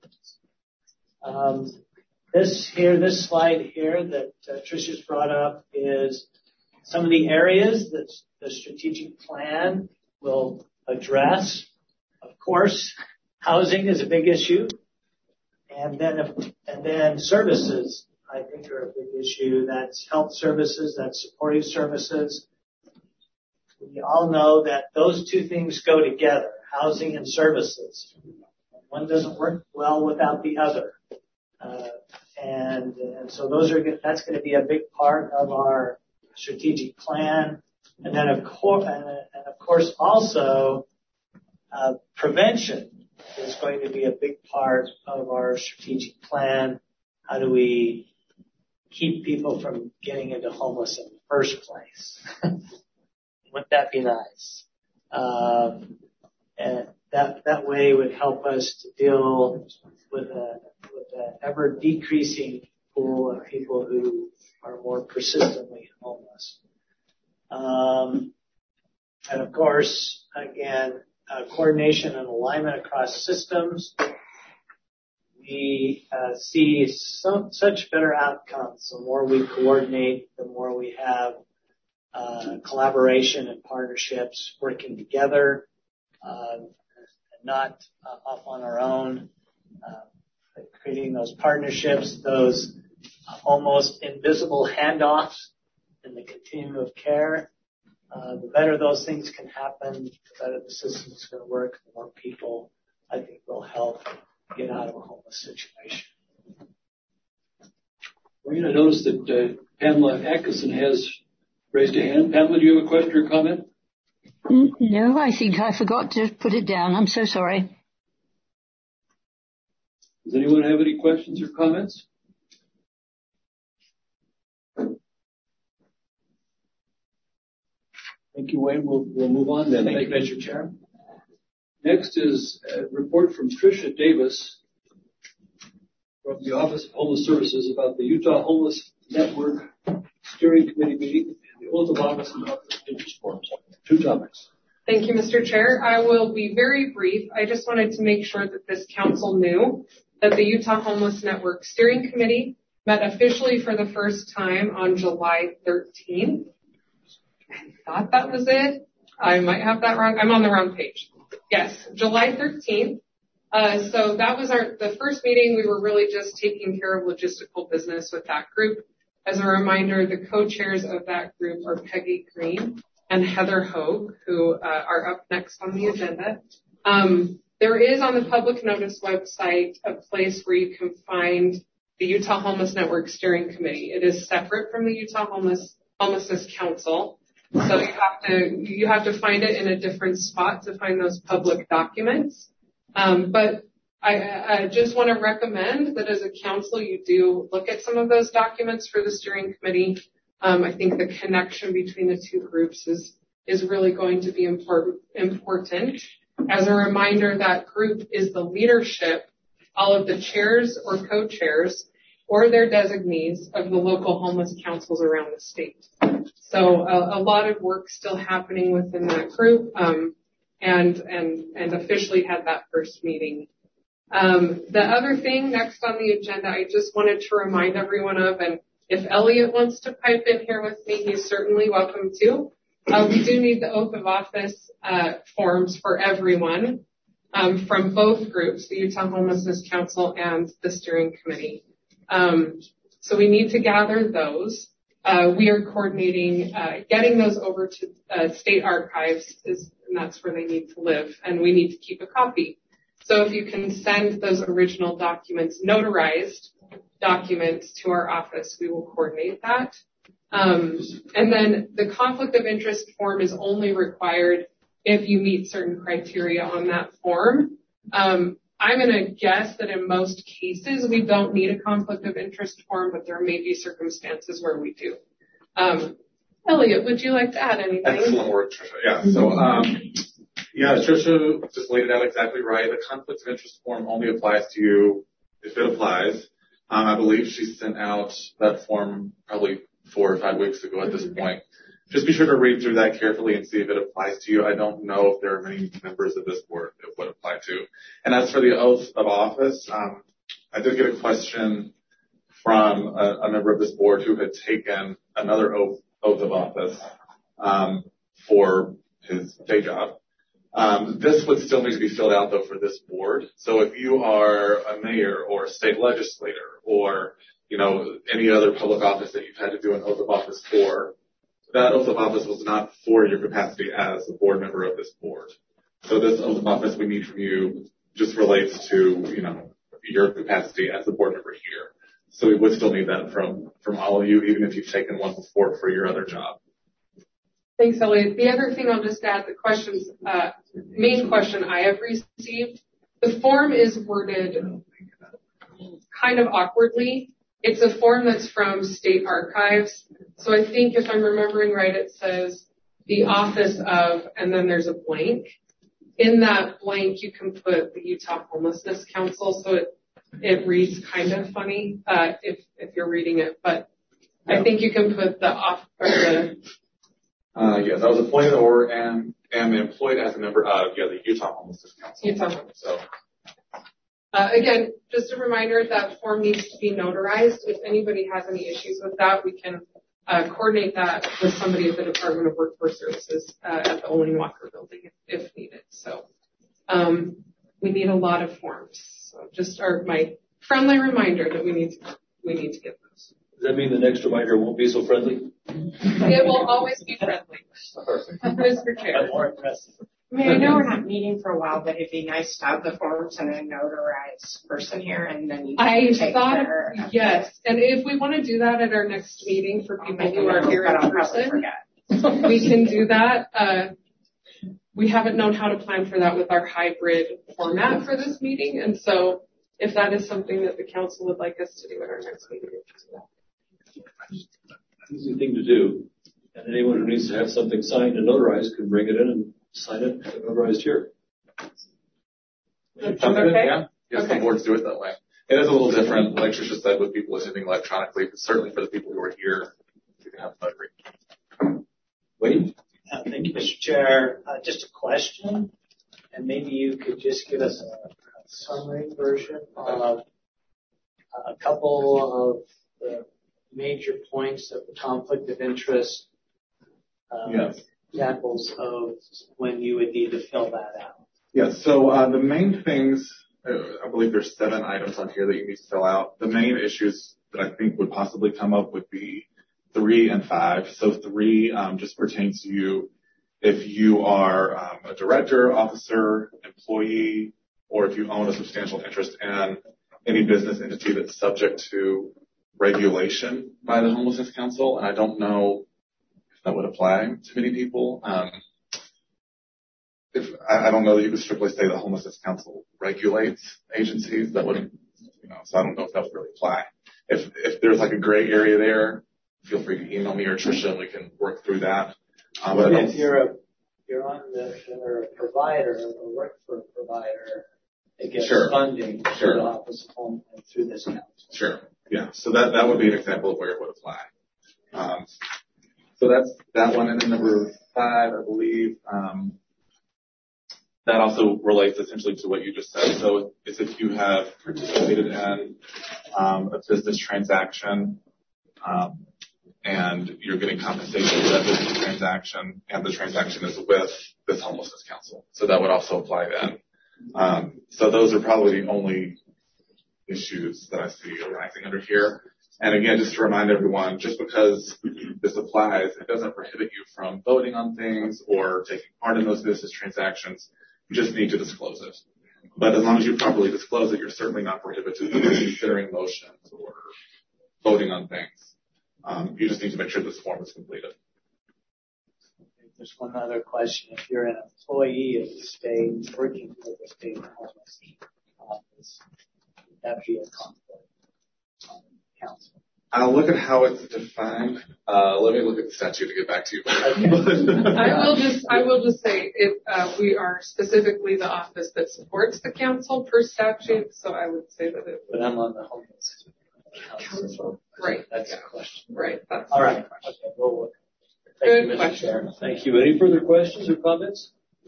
Speaker 10: Um, this here, this slide here that uh, Tricia's brought up is some of the areas that the strategic plan will address. Of course, housing is a big issue, and then and then services, I think, are a big issue. That's health services, that's supportive services. We all know that those two things go together, housing and services. One doesn't work well without the other. Uh, and, and so those are good. That's going to be a big part of our strategic plan. And then of course, and, and of course also, uh, prevention is going to be a big part of our strategic plan. How do we keep people from getting into homeless in the first place? Wouldn't that be nice? Um, and that that way would help us to deal with a with an ever decreasing pool of people who are more persistently homeless. Um, and of course, again, uh, coordination and alignment across systems. We uh, see so, such better outcomes. The more we coordinate, the more we have uh, collaboration and partnerships working together, uh, not uh, off on our own. Uh, creating those partnerships, those uh, almost invisible handoffs in the continuum of care. Uh, the better those things can happen, the better the system is going to work, the more people, I think, will help get out of a homeless situation.
Speaker 1: Wayne, I noticed that uh, Pamela Atkinson has raised a hand. Pamela, do you have a question or comment?
Speaker 6: No, I think I forgot to put it down. I'm so sorry.
Speaker 1: Does anyone have any questions or comments? Thank you, Wayne. We'll, we'll move on then.
Speaker 10: Thank, Thank you, Mister Chair.
Speaker 1: Next is a report from Tricia Davis from the Office of Homeless Services about the Utah Homeless Network Steering Committee meeting and the oath of office and office of interest forms. Two topics.
Speaker 11: Thank you, Mister Chair. I will be very brief. I just wanted to make sure that this council knew that the Utah Homeless Network Steering Committee met officially for the first time on July thirteenth. I thought that was it. I might have that wrong. I'm on the wrong page. Yes, July thirteenth. Uh, so that was our the first meeting. We were really just taking care of logistical business with that group. As a reminder, the co-chairs of that group are Peggy Green and Heather Hogue, who uh, are up next on the agenda. Um, there is on the public notice website a place where you can find the Utah Homeless Network Steering Committee. It is separate from the Utah Homeless Homelessness Council. So you have to you have to find it in a different spot to find those public documents. Um, but I, I just want to recommend that as a council you do look at some of those documents for the steering committee. Um, I think the connection between the two groups is is really going to be important. important. As a reminder, that group is the leadership, all of the chairs or co-chairs, or their designees of the local homeless councils around the state. So a, a lot of work still happening within that group, um, and and and officially had that first meeting. Um, the other thing next on the agenda, I just wanted to remind everyone of, and if Elliot wants to pipe in here with me, he's certainly welcome to. Uh, we do need the oath of office uh, forms for everyone um, from both groups, the Utah Homelessness Council and the steering committee. Um, so we need to gather those. Uh, we are coordinating uh, getting those over to uh, state archives, is, and that's where they need to live, and we need to keep a copy. So if you can send those original documents, notarized documents, to our office, we will coordinate that. Um, and then the conflict of interest form is only required if you meet certain criteria on that form. Um, I'm going to guess that in most cases we don't need a conflict of interest form, but there may be circumstances where we do. Um, Elliot, would you like to add anything?
Speaker 12: Excellent work, Tricia. Yeah. So, um, yeah, Tricia just laid it out exactly right. The conflict of interest form only applies to you if it applies. Um, I believe she sent out that form probably four or five weeks ago at this point. Just be sure to read through that carefully and see if it applies to you. I don't know if there are many members of this board it would apply to. And as for the oath of office, um, I did get a question from a, a member of this board who had taken another oath, oath of office um, for his day job. Um, this would still need to be filled out, though, for this board. So if you are a mayor or a state legislator or, you know, any other public office that you've had to do an oath of office for, that oath of office was not for your capacity as a board member of this board. So this oath of office we need from you just relates to, you know, your capacity as a board member here. So we would still need that from, from all of you, even if you've taken one before for your other job.
Speaker 11: Thanks, Elliot. The other thing I'll just add, the questions, uh, main question I have received, the form is worded kind of awkwardly. It's a form that's from state archives. So I think if I'm remembering right, it says the office of, and then there's a blank. In that blank, you can put the Utah Homelessness Council. So it, it reads kind of funny, uh, if, if you're reading it, but I think you can put the off, or the,
Speaker 12: Uh, yes, I was appointed or am, am employed as a member of, yeah, the Utah Homelessness Council.
Speaker 11: Utah Homelessness.
Speaker 12: So,
Speaker 11: uh, again, just a reminder that form needs to be notarized. If anybody has any issues with that, we can uh, coordinate that with somebody at the Department of Workforce Services uh, at the Olin Walker building if, if needed. So, um, we need a lot of forms. So just our, my friendly reminder that we need to, we need to get those.
Speaker 1: Does that mean the next reminder won't be so friendly?
Speaker 11: It will always be friendly. Mister Chair.
Speaker 10: More impressive.
Speaker 4: I mean, I know we're not meeting for a while, but it'd be nice to have the forms and a notarized person here, and then you can
Speaker 11: I
Speaker 4: take
Speaker 11: thought,
Speaker 4: care of
Speaker 11: yes, and if we want to do that at our next meeting for people who are here in person, we can do that. Uh, we haven't known how to plan for that with our hybrid format for this meeting, and so if that is something that the council would like us to do at our next meeting, we can do that.
Speaker 1: Easy thing to do. And anyone who needs to have something signed and notarized can bring it in and sign it and notarized here.
Speaker 11: Okay?
Speaker 12: Yeah. Yes,
Speaker 11: Okay.
Speaker 12: the boards do it that way. It is a little different, like Tricia said, with people attending electronically, but certainly for the people who are here, you can have a notary.
Speaker 1: Wade?
Speaker 10: Uh, thank you, Mister Chair. Uh, just a question, and maybe you could just give us a, a summary version of a couple of the major points of the conflict of interest, um,
Speaker 12: Yes.
Speaker 10: examples of when you would need to fill that out.
Speaker 12: Yes, so uh, the main things, uh, I believe there's seven items on here that you need to fill out. The main issues that I think would possibly come up would be three and five. So three um, just pertains to you if you are um, a director, officer, employee, or if you own a substantial interest in any business entity that's subject to regulation by the Homelessness Council. And I don't know if that would apply to many people. Um, if I, I don't know that you could strictly say the Homelessness Council regulates agencies. That would, you know, so I don't know if that would really apply. If if there's like a gray area there, feel free to email me or Tricia and we can work through that. Um, but
Speaker 10: if you're a you're on the, you're a provider or work for a provider, it gets
Speaker 12: Sure.
Speaker 10: funding
Speaker 12: Sure.
Speaker 10: through the Office of Home and through this council.
Speaker 12: Sure. Yeah. So that, that would be an example of where it would apply. Um, so that's that one. And then number five, I believe, um, that also relates essentially to what you just said. So it's if you have participated in um, a business transaction um, and you're getting compensation for that business transaction, and the transaction is with this homelessness council. So that would also apply then. Um, so those are probably the only issues that I see arising under here. And again, just to remind everyone, just because this applies, it doesn't prohibit you from voting on things or taking part in those business transactions. You just need to disclose it. But as long as you properly disclose it, you're certainly not prohibited from considering motions or voting on things. Um, you just need to make sure this form is completed.
Speaker 10: There's one other question. If you're an employee of the state working for the state homeless office, would that be a conflict on council?
Speaker 12: I'll look at how it's defined. Uh, let me look at the statute to get back to you.
Speaker 11: I will just, I will just say it, uh, we are specifically the office that supports the council per statute, so I would say that it would.
Speaker 10: But I'm on the homeless council.
Speaker 11: council. Right.
Speaker 10: That's
Speaker 11: yeah.
Speaker 10: the question.
Speaker 11: Right. That's
Speaker 10: all right. Okay. We'll look. Thank
Speaker 11: Good
Speaker 10: you, Mister
Speaker 11: question.
Speaker 10: Chair.
Speaker 1: Thank you. Any further questions or comments?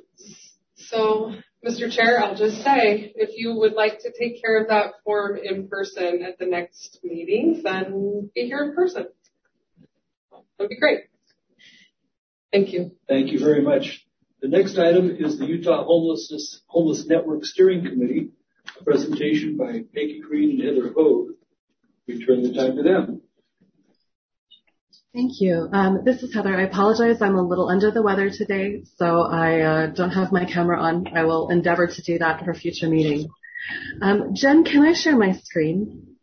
Speaker 11: So, Mister Chair, I'll just say, if you would like to take care of that form in person at the next meeting, then be here in person. That'd be great. Thank you.
Speaker 1: Thank you very much. The next item is the Utah Homelessness Homeless Network Steering Committee, a presentation by Peggy Green and Heather Hogue. We turn the time to them.
Speaker 13: Thank you. Um, this is Heather. I apologize. I'm a little under the weather today, so I uh, don't have my camera on. I will endeavor to do that for a future meeting. Um, Jen, can I share my screen?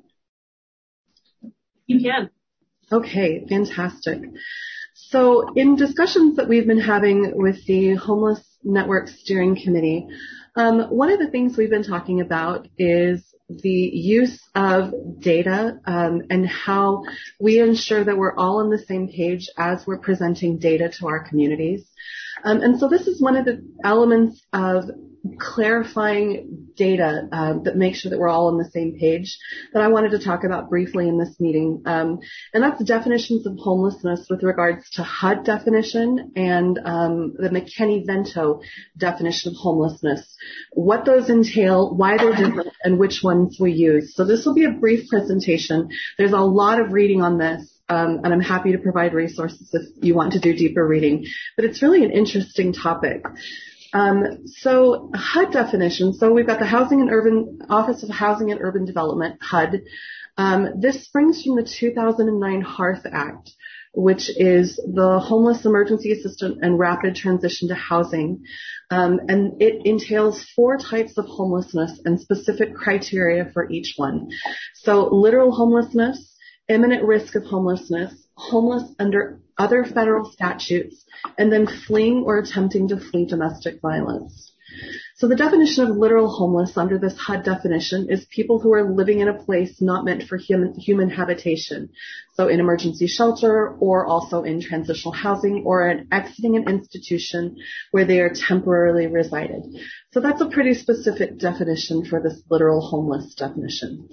Speaker 8: You can.
Speaker 13: Okay, fantastic. So in discussions that we've been having with the Homeless Network Steering Committee, um, one of the things we've been talking about is the use of data um, and how we ensure that we're all on the same page as we're presenting data to our communities. Um, and so this is one of the elements of clarifying data uh, that makes sure that we're all on the same page that I wanted to talk about briefly in this meeting. Um, and that's definitions of homelessness with regards to H U D definition and um, the McKinney-Vento definition of homelessness, what those entail, why they're different, and which ones we use. So this will be a brief presentation. There's a lot of reading on this. Um, and I'm happy to provide resources if you want to do deeper reading. But it's really an interesting topic. Um, so H U D definition. So we've got the Housing and Urban Office of Housing and Urban Development, H U D. Um, this springs from the two thousand nine HARTH Act, which is the Homeless Emergency Assistance and Rapid Transition to Housing. Um, and it entails four types of homelessness and specific criteria for each one. So literal homelessness, imminent risk of homelessness, homeless under other federal statutes, and then fleeing or attempting to flee domestic violence. So the definition of literal homeless under this H U D definition is people who are living in a place not meant for human, human habitation. So in emergency shelter or also in transitional housing or in exiting an institution where they are temporarily resided. So that's a pretty specific definition for this literal homeless definition.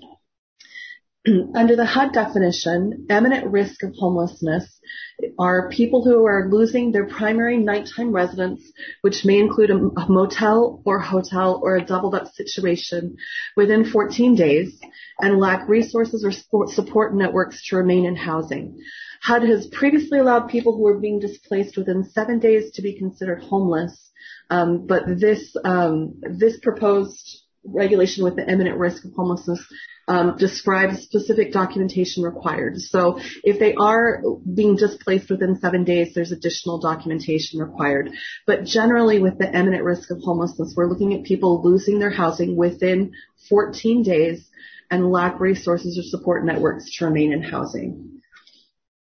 Speaker 13: Under the H U D definition, imminent risk of homelessness are people who are losing their primary nighttime residence, which may include a, a motel or hotel or a doubled-up situation within fourteen days and lack resources or support networks to remain in housing. H U D has previously allowed people who are being displaced within seven days to be considered homeless, um, but this um, this proposed regulation with the imminent risk of homelessness Um, describes specific documentation required. So if they are being displaced within seven days, there's additional documentation required. But generally with the imminent risk of homelessness, we're looking at people losing their housing within fourteen days and lack resources or support networks to remain in housing.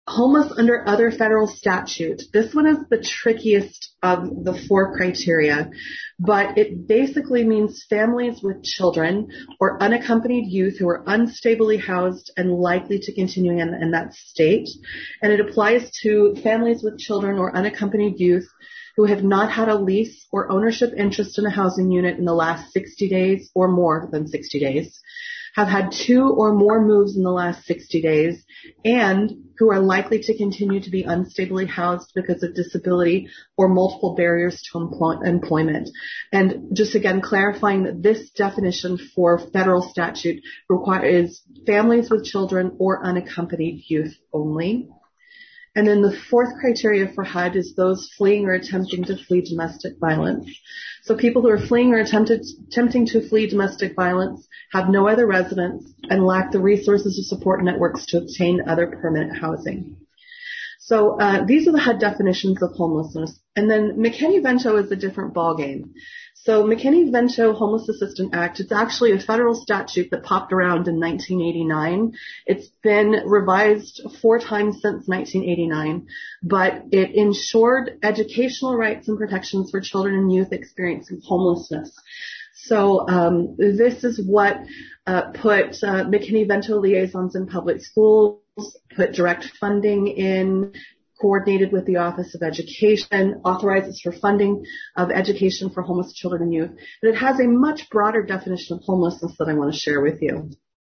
Speaker 13: Homeless under other federal statute. This one is the trickiest of the four criteria, but it basically means families with children or unaccompanied youth who are unstably housed and likely to continue in, in that state. And it applies to families with children or unaccompanied youth who have not had a lease or ownership interest in a housing unit in the last sixty days or more than sixty days, have had two or more moves in the last sixty days, and who are likely to continue to be unstably housed because of disability or multiple barriers to employ- employment. And just again, clarifying that this definition for federal statute requires families with children or unaccompanied youth only. And then the fourth criteria for H U D is those fleeing or attempting to flee domestic violence. So people who are fleeing or attempted, attempting to flee domestic violence have no other residence and lack the resources to support networks to obtain other permanent housing. So uh, these are the H U D definitions of homelessness. And then McKinney-Vento is a different ballgame. So McKinney-Vento Homeless Assistance Act, it's actually a federal statute that popped around in nineteen eighty-nine. It's been revised four times since nineteen eighty-nine, but it ensured educational rights and protections for children and youth experiencing homelessness. So um, this is what uh, put uh, McKinney-Vento liaisons in public schools, put direct funding in, coordinated with the Office of Education, authorizes for funding of education for homeless children and youth. But it has a much broader definition of homelessness that I want to share with you.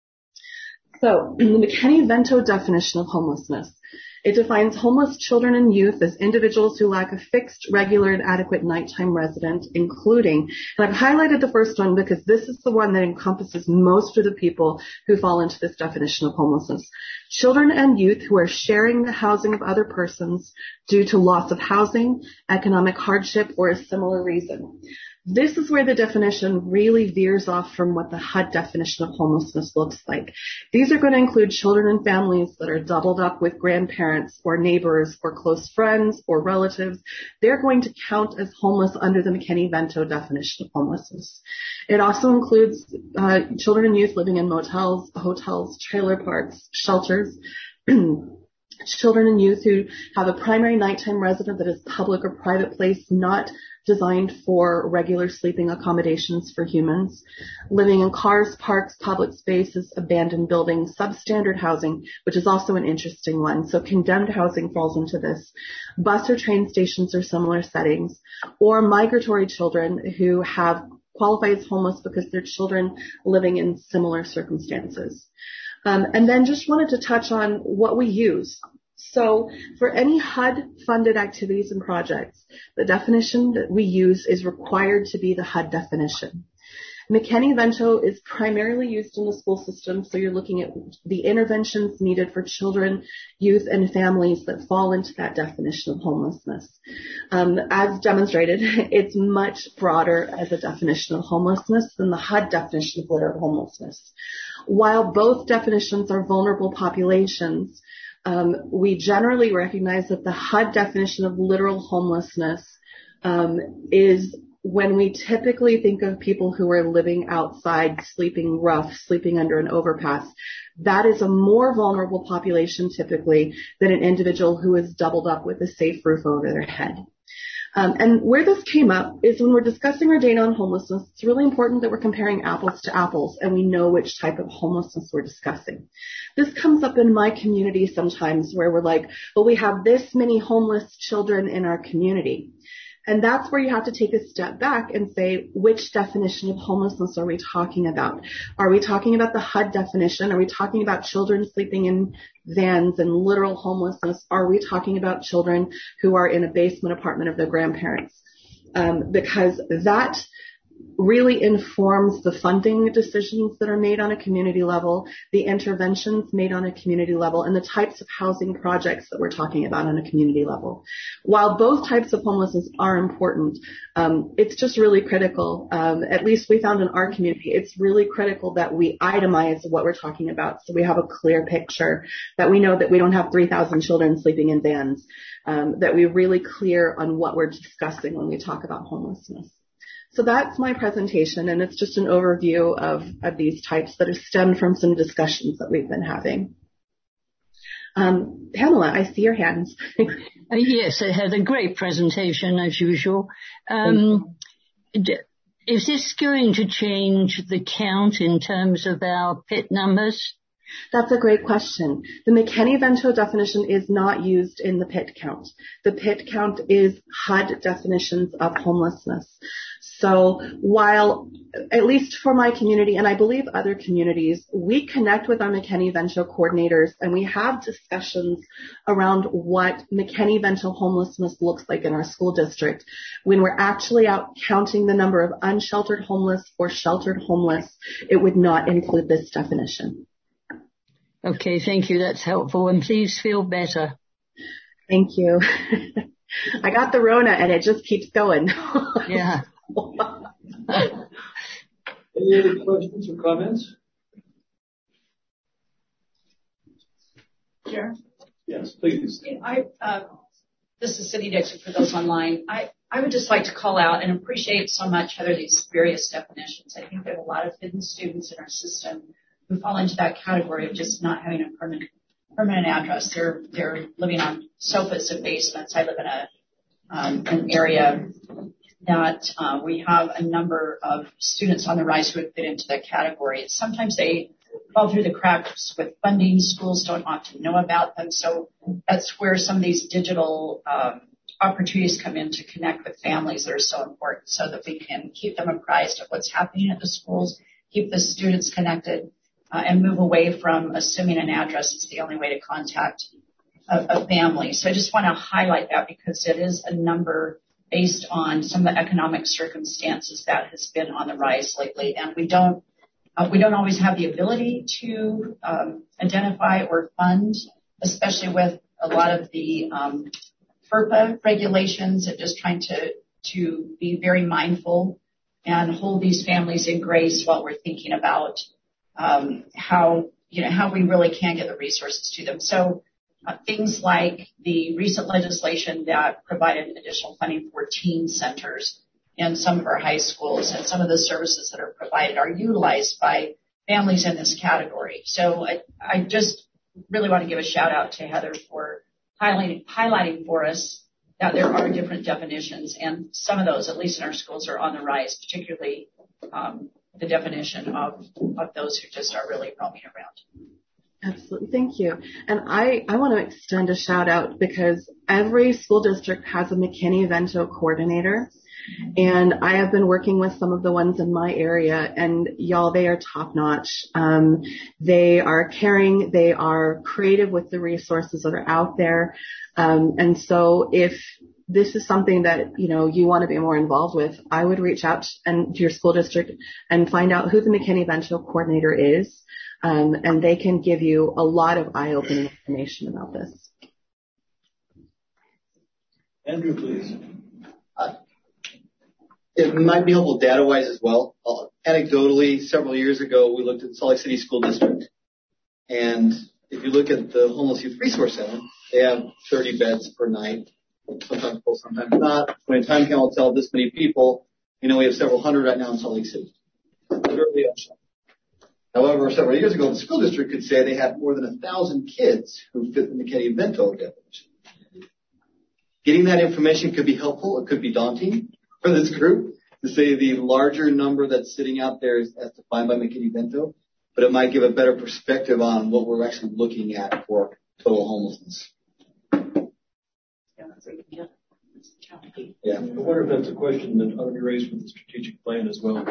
Speaker 13: So, the McKinney-Vento definition of homelessness. It defines homeless children and youth as individuals who lack a fixed, regular, and adequate nighttime residence, including, and I've highlighted the first one because this is the one that encompasses most of the people who fall into this definition of homelessness. Children and youth who are sharing the housing of other persons due to loss of housing, economic hardship, or a similar reason. This is where the definition really veers off from what the H U D definition of homelessness looks like. These are going to include children and families that are doubled up with grandparents or neighbors or close friends or relatives. They're going to count as homeless under the McKinney-Vento definition of homelessness. It also includes uh, children and youth living in motels, hotels, trailer parks, shelters, children and youth who have a primary nighttime residence that is public or private place not designed for regular sleeping accommodations for humans, living in cars, parks, public spaces, abandoned buildings, substandard housing, which is also an interesting one. So condemned housing falls into this. Bus or train stations or similar settings, or migratory children who have qualify as homeless because they're children living in similar circumstances. Um, and then just wanted to touch on what we use. So for any H U D-funded activities and projects, the definition that we use is required to be the H U D definition. McKinney-Vento is primarily used in the school system, so you're looking at the interventions needed for children, youth, and families that fall into that definition of homelessness. Um, as demonstrated, it's much broader as a definition of homelessness than the H U D definition of literal homelessness. While both definitions are vulnerable populations, um, we generally recognize that the H U D definition of literal homelessness um, is when we typically think of people who are living outside, sleeping rough, sleeping under an overpass. That is a more vulnerable population typically than an individual who is doubled up with a safe roof over their head. Um, and where this came up is when we're discussing our data on homelessness, it's really important that we're comparing apples to apples and we know which type of homelessness we're discussing. This comes up in my community sometimes where we're like, well, we have this many homeless children in our community. And that's where you have to take a step back and say, which definition of homelessness are we talking about? Are we talking about the H U D definition? Are we talking about children sleeping in vans and literal homelessness? Are we talking about children who are in a basement apartment of their grandparents? Um, because that really informs the funding decisions that are made on a community level, the interventions made on a community level, and the types of housing projects that we're talking about on a community level. While both types of homelessness are important, um, it's just really critical, um, at least we found in our community, it's really critical that we itemize what we're talking about so we have a clear picture, that we know that we don't have three thousand children sleeping in vans, um, that we're really clear on what we're discussing when we talk about homelessness. So that's my presentation, and it's just an overview of, of these types that have stemmed from some discussions that we've been having. Um, Pamela, I see your hands.
Speaker 6: uh, yes, it had a great presentation as usual. Um, is this going to change the count in terms of our P I T numbers?
Speaker 13: That's a great question. The McKinney-Vento definition is not used in the P I T count. The P I T count is H U D definitions of homelessness. So while, at least for my community, and I believe other communities, we connect with our McKinney-Vento coordinators and we have discussions around what McKinney-Vento homelessness looks like in our school district. When we're actually out counting the number of unsheltered homeless or sheltered homeless, it would not include this definition.
Speaker 6: Okay, thank you. That's helpful. And please feel better.
Speaker 13: Thank you. I got the Rona and it just keeps going.
Speaker 6: Yeah.
Speaker 1: Any other questions or comments?
Speaker 14: Chair?
Speaker 1: Yes, please.
Speaker 14: I, uh, this is Cindy Dixon for those online. I, I would just like to call out and appreciate so much, Heather, these various definitions. I think there are a lot of hidden students in our system who fall into that category of just not having a permanent permanent address. They're they're living on sofas and basements. I live in a um, an area that uh, we have a number of students on the rise who would fit into that category. Sometimes they fall through the cracks with funding. Schools don't often know about them. So that's where some of these digital um, opportunities come in to connect with families that are so important so that we can keep them apprised of what's happening at the schools, keep the students connected, uh, and move away from assuming an address is the only way to contact a, a family. So I just want to highlight that because it is a number based on some of the economic circumstances that has been on the rise lately. And we don't uh, we don't always have the ability to um, identify or fund, especially with a lot of the um, FERPA regulations and just trying to, to be very mindful and hold these families in grace while we're thinking about um, how, you know, how we really can get the resources to them. So Uh, things like the recent legislation that provided additional funding for teen centers in some of our high schools, and some of the services that are provided are utilized by families in this category. So I, I just really want to give a shout out to Heather for highlighting, highlighting for us that there are different definitions, and some of those, at least in our schools, are on the rise, particularly um, the definition of, of those who just are really roaming around.
Speaker 13: Absolutely. Thank you. And I, I want to extend a shout out because every school district has a McKinney-Vento coordinator. And I have been working with some of the ones in my area, and y'all, they are top notch. Um, they are caring. They are creative with the resources that are out there. Um, and so if this is something that, you know, you want to be more involved with, I would reach out and to your school district and find out who the McKinney-Vento coordinator is. Um, and they can give you a lot of eye-opening information about this.
Speaker 1: Andrew, please.
Speaker 9: Uh, it might be helpful data-wise as well. Uh, anecdotally, several years ago, we looked at the Salt Lake City School District. And if you look at the Homeless Youth Resource Center, they have thirty beds per night, sometimes full, sometimes not. When time can will tell this many people, you know, we have several hundred right now in Salt Lake City. Literally unsheltered. However, several years ago, the school district could say they had more than a thousand kids who fit the McKinney-Vento definition. Getting that information could be helpful. It could be daunting for this group to say the larger number that's sitting out there is as defined by McKinney-Vento, but it might give a better perspective on what we're actually looking at for total homelessness.
Speaker 1: Yeah. I wonder if that's a question that ought to be raised with the strategic plan as well.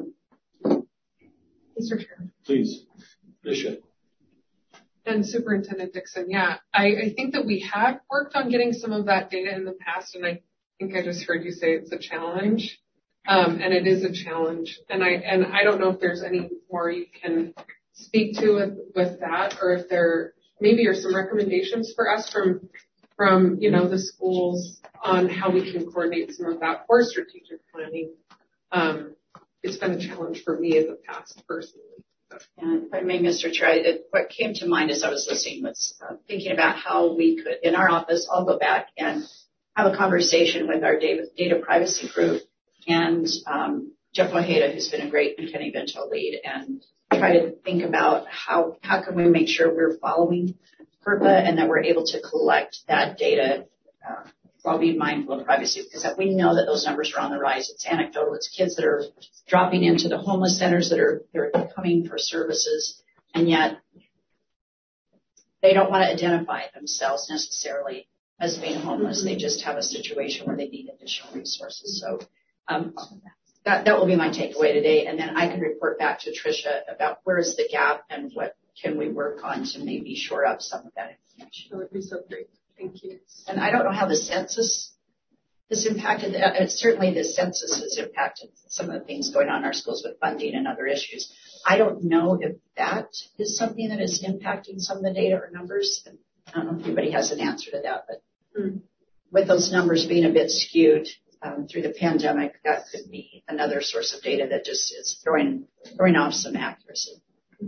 Speaker 11: Mister Chair.
Speaker 1: Please, Bishop.
Speaker 11: And Superintendent Dixon, yeah, I, I think that we have worked on getting some of that data in the past, and I think I just heard you say it's a challenge, um, and it is a challenge. And I and I don't know if there's any more you can speak to with, with that, or if there maybe are some recommendations for us from from you know the schools on how we can coordinate some of that for strategic planning. Um, It's been a challenge for me in the past, personally.
Speaker 14: And if I may, Mister Chair, it, what came to mind as I was listening was uh, thinking about how we could, in our office, I'll go back and have a conversation with our data, data privacy group and um, Jeff Ojeda, who's been a great McKinney-Vento lead, and try to think about how, how can we make sure we're following FERPA, and that we're able to collect that data uh, while being mindful of privacy, because we know that those numbers are on the rise. It's anecdotal. It's kids that are dropping into the homeless centers that are they're coming for services, and yet they don't want to identify themselves necessarily as being homeless. They just have a situation where they need additional resources. So um, that, that will be my takeaway today. And then I can report back to Tricia about where is the gap and what can we work on to maybe shore up some of that information.
Speaker 11: That would be so great. Thank you.
Speaker 14: And I don't know how the census has impacted, uh, certainly the census has impacted some of the things going on in our schools with funding and other issues. I don't know if that is something that is impacting some of the data or numbers. I don't know if anybody has an answer to that, but mm. with those numbers being a bit skewed um, through the pandemic, that could be another source of data that just is throwing throwing off some accuracy.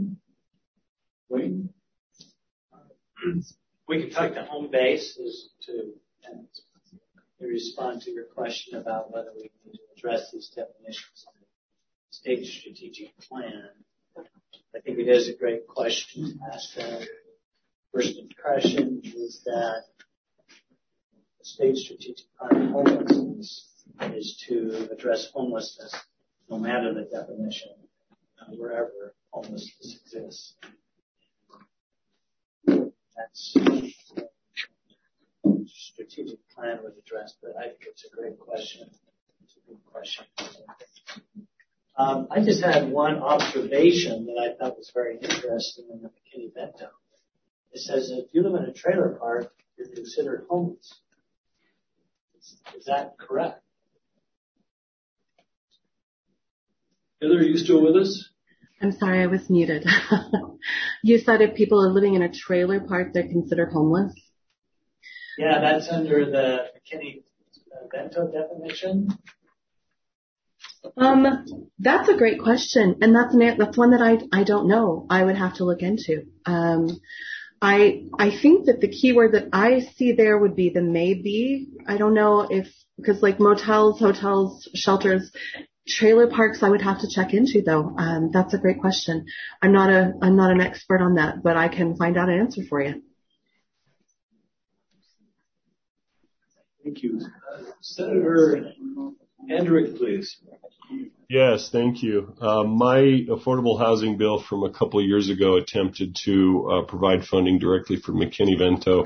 Speaker 10: We, we can talk to home base as to and respond to your question about whether we need to address these definitions in the state strategic plan. I think it is a great question to ask. Uh, first impression is that the state strategic plan of homelessness is to address homelessness, no matter the definition, uh, wherever homelessness exists. That's uh, strategic plan would address, but I think it's a great question. It's a good question. Um, I just had one observation that I thought was very interesting in the McKinney-Vento. It says that if you live in a trailer park, you're considered homeless. Is, is that correct?
Speaker 1: Heather, are you still with us?
Speaker 13: I'm sorry, I was muted. You said if people are living in a trailer park, they're considered homeless?
Speaker 10: Yeah, that's under the McKinney-Vento definition.
Speaker 13: Um, that's a great question, and that's an, that's one that I I don't know. I would have to look into. Um, I I think that the key word that I see there would be the maybe. I don't know if because like motels, hotels, shelters, trailer parks, I would have to check into though. Um, that's a great question. I'm not a I'm not an expert on that, but I can find out an answer for you.
Speaker 1: Thank you, uh, Senator Hendrick, please.
Speaker 15: Yes, thank you. Uh, my affordable housing bill from a couple of years ago attempted to uh, provide funding directly for McKinney-Vento.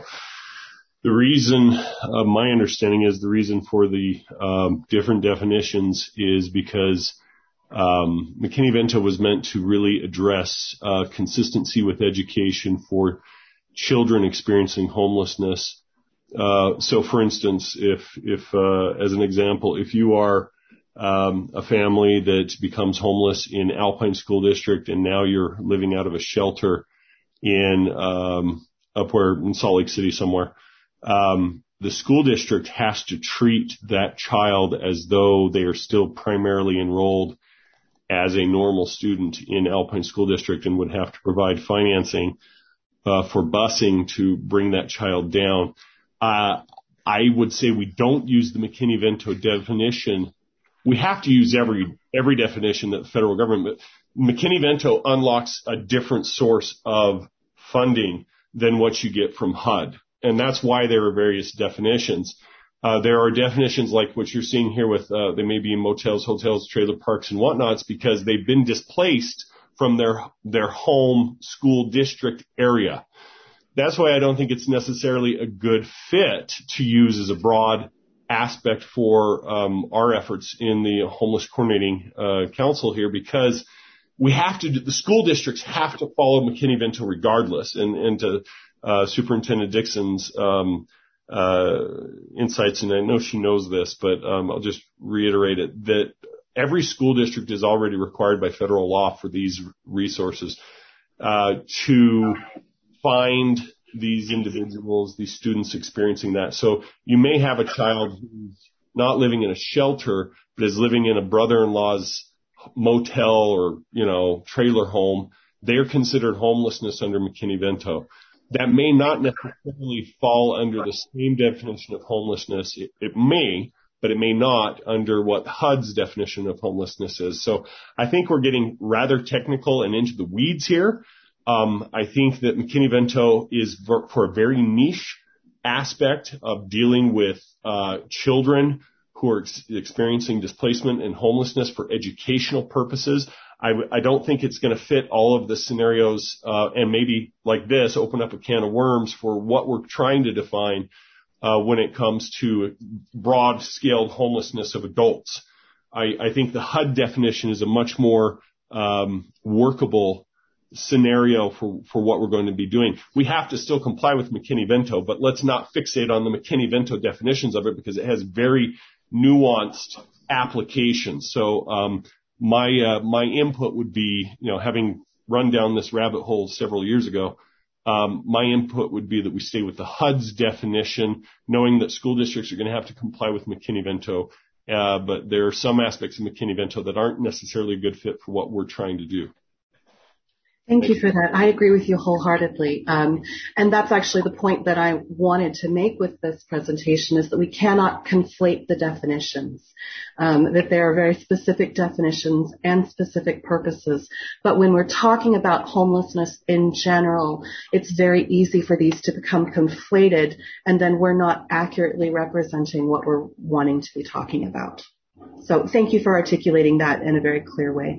Speaker 15: The reason, uh, my understanding is the reason for the um, different definitions is because um, McKinney-Vento was meant to really address uh, consistency with education for children experiencing homelessness. Uh, so, for instance, if, if uh, as an example, if you are Um, a family that becomes homeless in Alpine School District and now you're living out of a shelter in um, up where in Salt Lake City somewhere, um, the school district has to treat that child as though they are still primarily enrolled as a normal student in Alpine School District and would have to provide financing uh, for busing to bring that child down. Uh, I would say we don't use the McKinney-Vento definition. We have to use every every definition that the federal government, but McKinney-Vento unlocks a different source of funding than what you get from H U D. And that's why there are various definitions. Uh, there are definitions like what you're seeing here with, uh, they may be in motels, hotels, trailer parks, and whatnots because they've been displaced from their, their home school district area. That's why I don't think it's necessarily a good fit to use as a broad aspect for um, our efforts in the homeless coordinating uh, council here, because we have to, the school districts have to follow McKinney-Vento regardless. And, and to uh, Superintendent Dixon's um, uh, insights, and I know she knows this, but um, I'll just reiterate it, that every school district is already required by federal law for these resources uh, to find these individuals, these students experiencing that. So you may have a child who's not living in a shelter, but is living in a brother-in-law's motel or, you know, trailer home. They're considered homelessness under McKinney-Vento. That may not necessarily fall under the same definition of homelessness. It, it may, but it may not under what H U D's definition of homelessness is. So I think we're getting rather technical and into the weeds here. Um, I think that McKinney-Vento is for, for a very niche aspect of dealing with uh, children who are ex- experiencing displacement and homelessness for educational purposes. I, w- I don't think it's going to fit all of the scenarios, uh, and maybe like this, open up a can of worms for what we're trying to define uh, when it comes to broad-scale homelessness of adults. I, I think the H U D definition is a much more um, workable scenario for, for what we're going to be doing. We have to still comply with McKinney-Vento, but let's not fixate on the McKinney-Vento definitions of it because it has very nuanced applications. So um, my uh, my input would be, you know, having run down this rabbit hole several years ago, um, my input would be that we stay with the H U D's definition, knowing that school districts are going to have to comply with McKinney-Vento, uh, but there are some aspects of McKinney-Vento that aren't necessarily a good fit for what we're trying to do.
Speaker 13: Thank you for that. I agree with you wholeheartedly. Um, and that's actually the point that I wanted to make with this presentation is that we cannot conflate the definitions, um, that there are very specific definitions and specific purposes. But when we're talking about homelessness in general, it's very easy for these to become conflated, and then we're not accurately representing what we're wanting to be talking about. So thank you for articulating that in a very clear way.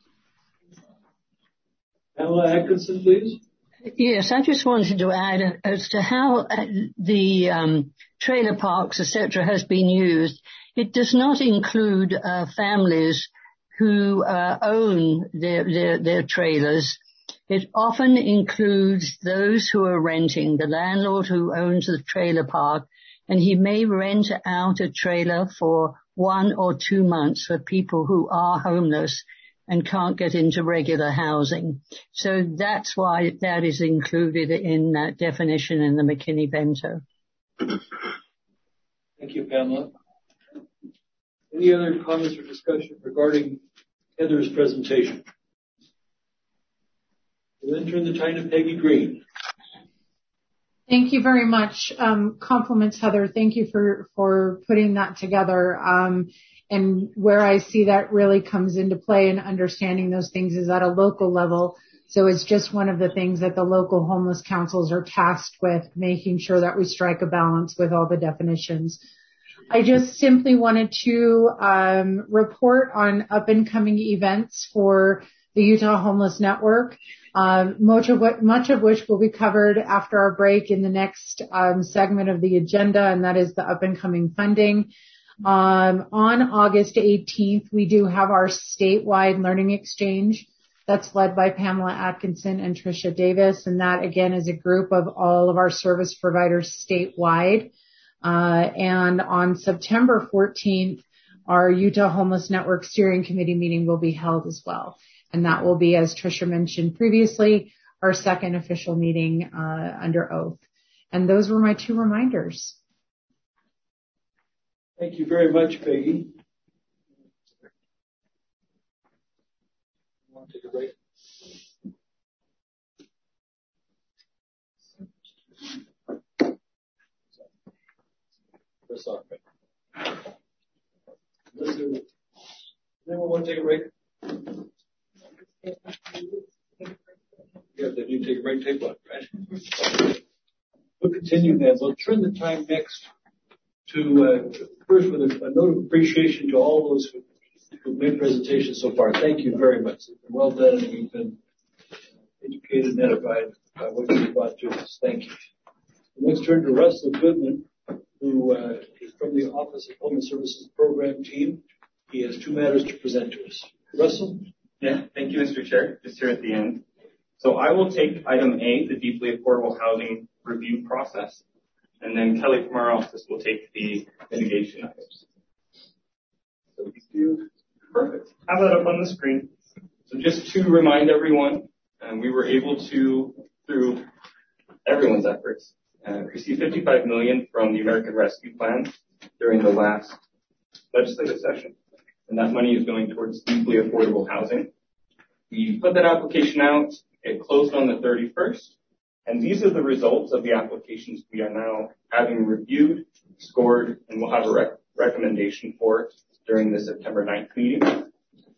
Speaker 1: Pamela Atkinson, please.
Speaker 6: Yes, I just wanted to add as to how the um, trailer parks, et cetera, has been used. It does not include uh, families who uh, own their, their, their trailers. It often includes those who are renting, the landlord who owns the trailer park, and he may rent out a trailer for one or two months for people who are homeless and can't get into regular housing. So that's why that is included in that definition in the McKinney-Vento.
Speaker 1: Thank you, Pamela. Any other comments or discussion regarding Heather's presentation? We'll then turn the time to Peggy Green.
Speaker 16: Thank you very much. Um, compliments, Heather. Thank you for, for putting that together. Um, And where I see that really comes into play and understanding those things is at a local level. So it's just one of the things that the local homeless councils are tasked with, making sure that we strike a balance with all the definitions. I just simply wanted to um, report on up and coming events for the Utah Homeless Network, uh, much of what, much of which will be covered after our break in the next um, segment of the agenda, and that is the up and coming funding. Um, on August eighteenth, we do have our statewide learning exchange that's led by Pamela Atkinson and Tricia Davis. And that again is a group of all of our service providers statewide. Uh, and on September fourteenth, our Utah Homeless Network Steering Committee meeting will be held as well. And that will be, as Tricia mentioned previously, our second official meeting, uh, under oath. And those were my two reminders.
Speaker 1: Thank you very much, Peggy. Want to take a break? Press off. Anyone want to take a break? Yeah, they need to take a break. Take one, right? We'll continue then. We'll turn the time next to uh, first with a, a note of appreciation to all those who, who made presentations so far. Thank you very much. It's been well done, and we've been educated and edified by what you brought to us. Thank you. Let's turn to Russell Goodman, who uh, is from the Office of Homeless Services Program Team. He has two matters to present to us. Russell?
Speaker 5: Yeah, thank you, Mister Chair. Just here at the end. So I will take item A, the deeply affordable housing review process. And then Kelly from our office will take the mitigation items. So you perfect. Have that up on the screen. So just to remind everyone, um, we were able to, through everyone's efforts, uh, receive fifty-five million dollars from the American Rescue Plan during the last legislative session. And that money is going towards deeply affordable housing. We put that application out. It closed on the thirty-first. And these are the results of the applications we are now having reviewed, scored, and we'll have a rec- recommendation for during the September ninth meeting.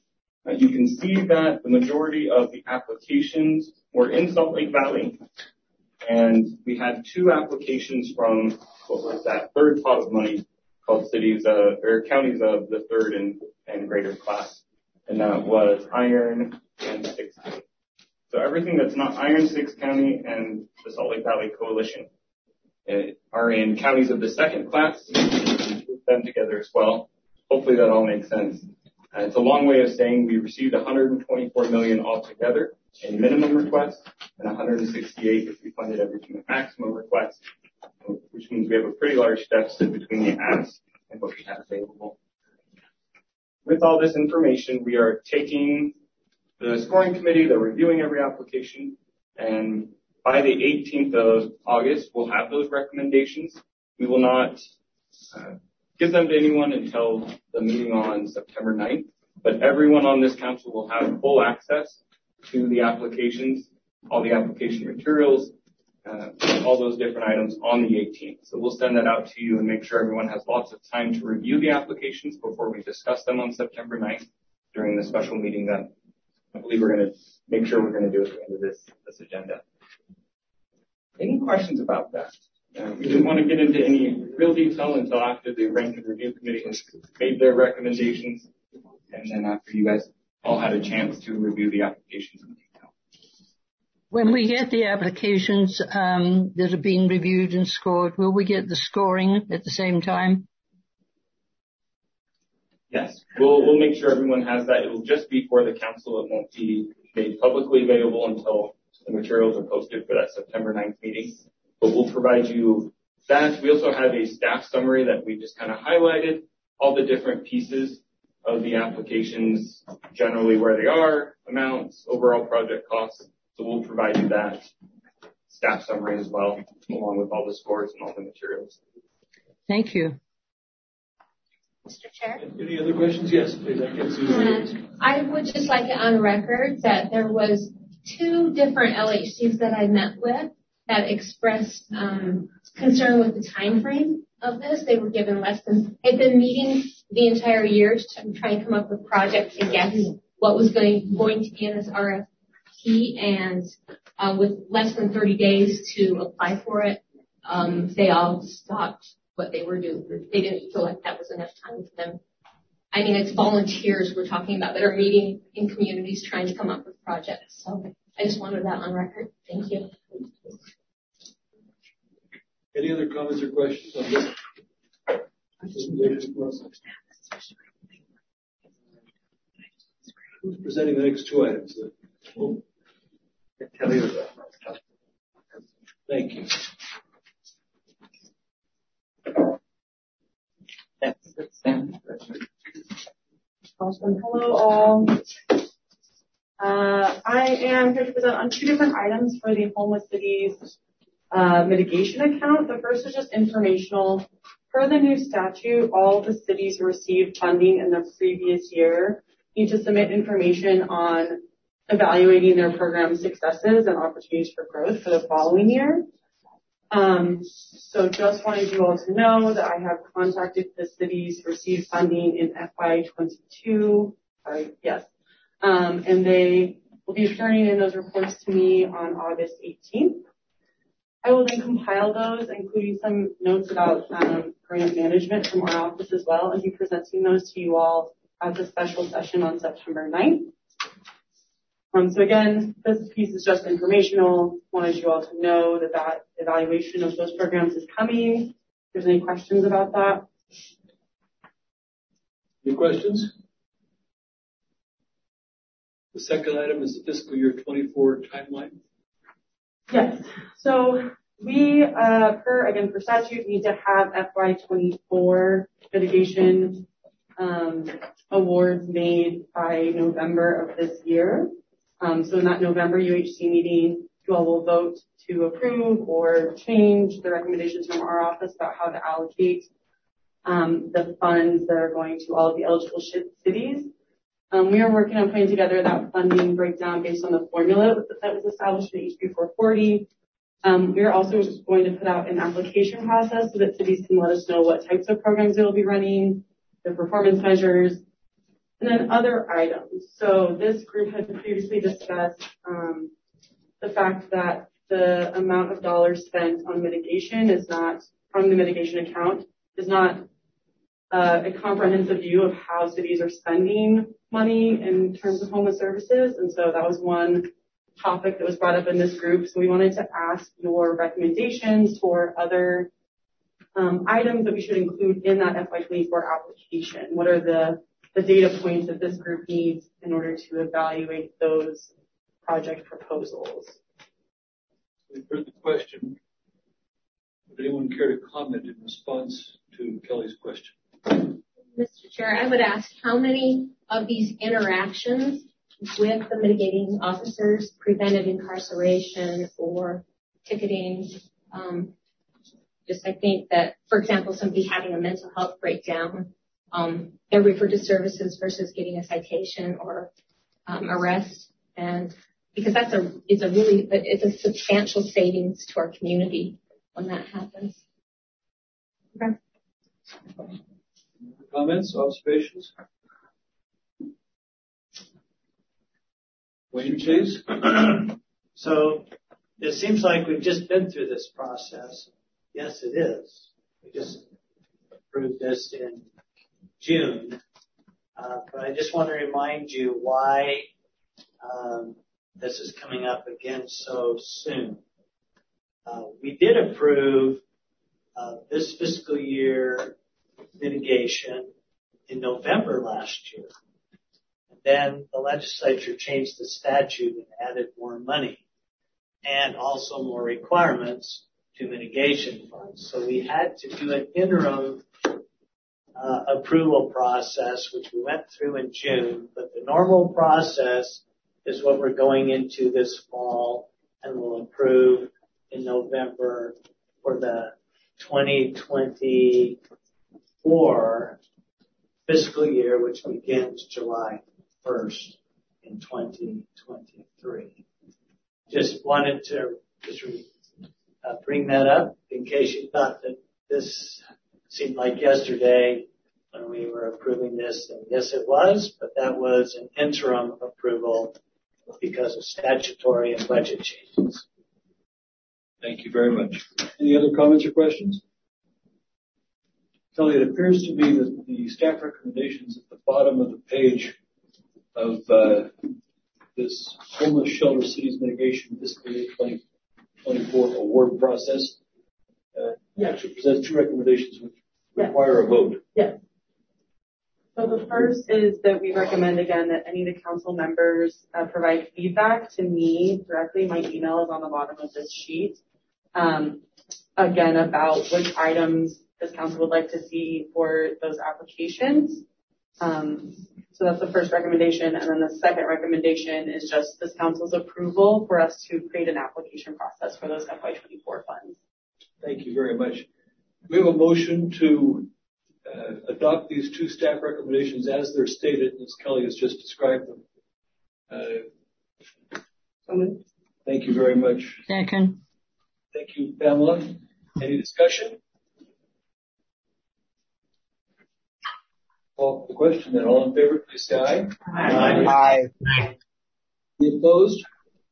Speaker 17: Uh, you can see that the majority of the applications were in Salt Lake Valley, and we had two applications from what was that third pot of money called cities uh, or counties of the third and, and greater class, and that was Iron and Six County. So everything that's not Iron, Six County, and the Salt Lake Valley Coalition uh, are in counties of the second class. Put them together as well. Hopefully that all makes sense. Uh, it's a long way of saying we received one hundred twenty-four million dollars altogether in minimum requests and one hundred sixty-eight if we funded everything at maximum request, which means we have a pretty large deficit between the ask and what we have available. With all this information, we are taking the scoring committee, they're reviewing every application, and by the eighteenth of August, we'll have those recommendations. We will not uh, give them to anyone until the meeting on September ninth, but everyone on this council will have full access to the applications, all the application materials, uh, all those different items on the eighteenth. So we'll send that out to you and make sure everyone has lots of time to review the applications before we discuss them on September ninth during the special meeting that I believe we're going to make sure we're going to do at the end of this, this agenda. Any questions about that? Uh, we didn't want to get into any real detail until after the rank and review committee has made their recommendations, and then after you guys all had a chance to review the applications in detail.
Speaker 6: When we get the applications um, that have been reviewed and scored, will we get the scoring at the same time?
Speaker 17: Yes, we'll, we'll make sure everyone has that. It will just be for the council. It won't be made publicly available until the materials are posted for that September ninth meeting. But we'll provide you that. We also have a staff summary that we just kind of highlighted all the different pieces of the applications, generally where they are, amounts, overall project costs. So we'll provide you that staff summary as well, along with all the scores and all the materials.
Speaker 6: Thank you.
Speaker 18: Mister Chair?
Speaker 1: Any other questions? Yes, please. I can see
Speaker 18: uh, I would just like it on record that there was two different L H Cs that I met with that expressed um, concern with the time frame of this. They were given less than, they'd been meeting the entire year to try and come up with projects and guess what was going, going to be in this R F P, and uh, with less than thirty days to apply for it, um, they all stopped what they were doing. They didn't feel like that was enough time for them. I mean, it's volunteers we're talking about that are meeting in communities trying to come up with projects. So I just wanted that on record. Thank you.
Speaker 1: Any other comments or questions on this? Who's presenting the next two items? Oh. Thank you.
Speaker 19: Awesome. Hello all. Uh, I am here to present on two different items for the Homeless Cities uh, mitigation account. The first is just informational. Per the new statute, all the cities who received funding in the previous year need to submit information on evaluating their program successes and opportunities for growth for the following year. Um, so just wanted you all to know that I have contacted the cities who received funding in F Y twenty-two. Sorry, yes. Um, and they will be turning in those reports to me on August eighteenth. I will then compile those, including some notes about um, grant management from our office as well, and be presenting those to you all at the special session on September ninth. Um, so again, this piece is just informational. Wanted you all to know that that evaluation of those programs is coming. If there's any questions about that.
Speaker 1: Any questions? The second item is the fiscal year twenty-four timeline.
Speaker 19: Yes. So we, uh, per, again, per statute, need to have F Y twenty-four mitigation um, awards made by November of this year. Um, so in that November U H C meeting, you all will vote to approve or change the recommendations from our office about how to allocate um, the funds that are going to all of the eligible cities. Um, we are working on putting together that funding breakdown based on the formula that was established in H B four forty. Um, we are also going to put out an application process so that cities can let us know what types of programs they will be running, the performance measures, And then other items. So this group had previously discussed um, the fact that the amount of dollars spent on mitigation is not, from the mitigation account, is not uh, a comprehensive view of how cities are spending money in terms of homeless services. And so that was one topic that was brought up in this group. So we wanted to ask your recommendations for other um, items that we should include in that F Y twenty-four application. What are the, the data points that this group needs in order to evaluate those project proposals?
Speaker 1: We've heard the question. Would anyone care to comment in response to Kelly's question?
Speaker 18: Mister Chair, I would ask how many of these interactions with the mitigating officers prevented incarceration or ticketing? Um, just I think that, for example, somebody having a mental health breakdown, um, they're referred to services versus getting a citation or um, arrest, and because that's a it's a really it's a substantial savings to our community when that happens. Okay.
Speaker 1: Comments, observations? Wayne, please.
Speaker 10: So it seems like we've just been through this process. Yes, it is. We just approved this in June. Uh, but I just want to remind you why um, this is coming up again so soon. Uh, we did approve uh, this fiscal year mitigation in November last year. And then the legislature changed the statute and added more money and also more requirements to mitigation funds. So we had to do an interim uh, approval process, which we went through in June, but the normal process is what we're going into this fall and we'll approve in November for the twenty twenty-four fiscal year, which begins July first in twenty twenty-three. Just wanted to just uh, bring that up in case you thought that this seemed like yesterday when we were approving this. And yes, it was, but that was an interim approval because of statutory and budget changes.
Speaker 1: Thank you very much. Any other comments or questions? Kelly, it appears to me that the staff recommendations at the bottom of the page of uh, this homeless shelter cities mitigation fiscal year twenty twenty-four award process uh, yeah. actually presents two recommendations which yes. require a vote.
Speaker 19: Yes. So the first is that we recommend, again, that any of the council members uh, provide feedback to me directly. My email is on the bottom of this sheet. Um, again, about which items this council would like to see for those applications. Um, so that's the first recommendation. And then the second recommendation is just this council's approval for us to create an application process for those F Y twenty-four funds.
Speaker 1: Thank you very much. We have a motion to uh, adopt these two staff recommendations as they're stated, as Kelly has just described them. Uh, thank you very much.
Speaker 6: Second.
Speaker 1: Thank you, Pamela. Any discussion? Call the question then. All in favor, please say aye.
Speaker 10: Aye.
Speaker 1: Aye. Aye. Any opposed?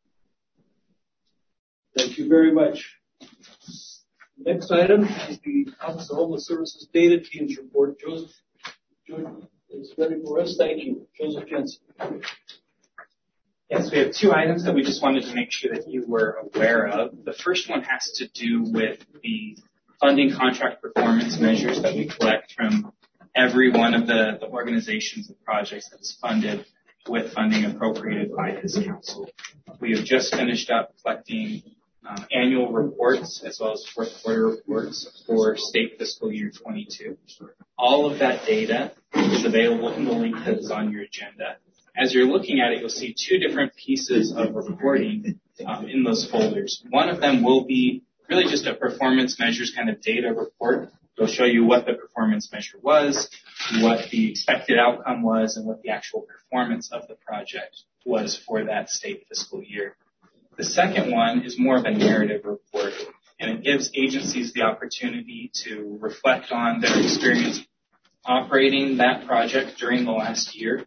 Speaker 1: Thank you very much. Next item is the Office of Homeless Services Data Teams Report. Joseph, Joseph is ready for us. Thank you. Joseph Jensen.
Speaker 5: Yes, we have two items that we just wanted to make sure that you were aware of. The first one has to do with the funding contract performance measures that we collect from every one of the, the organizations and projects that is funded with funding appropriated by this council. We have just finished up collecting um, annual reports as well as fourth quarter reports for state fiscal year twenty-two. All of that data is available in the link that is on your agenda. As you're looking at it, you'll see two different pieces of reporting um, in those folders. One of them will be really just a performance measures kind of data report. It'll show you what the performance measure was, what the expected outcome was, and what the actual performance of the project was for that state fiscal year. The second one is more of a narrative report, and it gives agencies the opportunity to reflect on their experience operating that project during the last year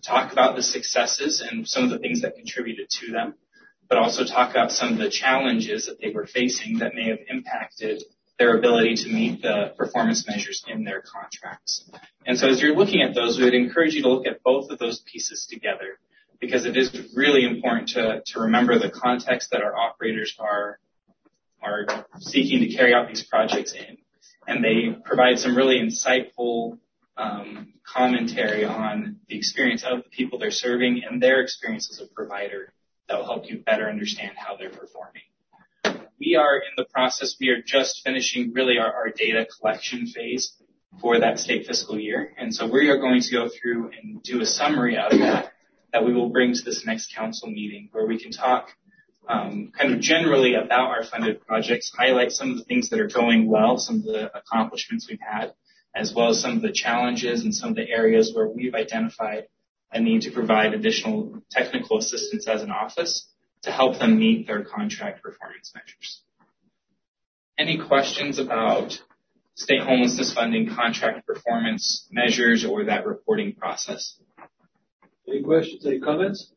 Speaker 20: talk about the successes and some of the things that contributed to them, but also talk about some of the challenges that they were facing that may have impacted their ability to meet the performance measures in their contracts. And so as you're looking at those, we would encourage you to look at both of those pieces together, because it is really important to, to remember the context that our operators are, are seeking to carry out these projects in. And they provide some really insightful um, commentary on the experience of the people they're serving and their experience as a provider that will help you better understand how they're performing. We are in the process, we are just finishing really our, our data collection phase for that state fiscal year. And so we are going to go through and do a summary out of that that we will bring to this next council meeting, where we can talk um, kind of generally about our funded projects, highlight some of the things that are going well, some of the accomplishments we've had, as well as some of the challenges and some of the areas where we've identified a need to provide additional technical assistance as an office to help them meet their contract performance measures. Any questions about state homelessness funding contract performance measures or that reporting process?
Speaker 1: Any questions, any comments?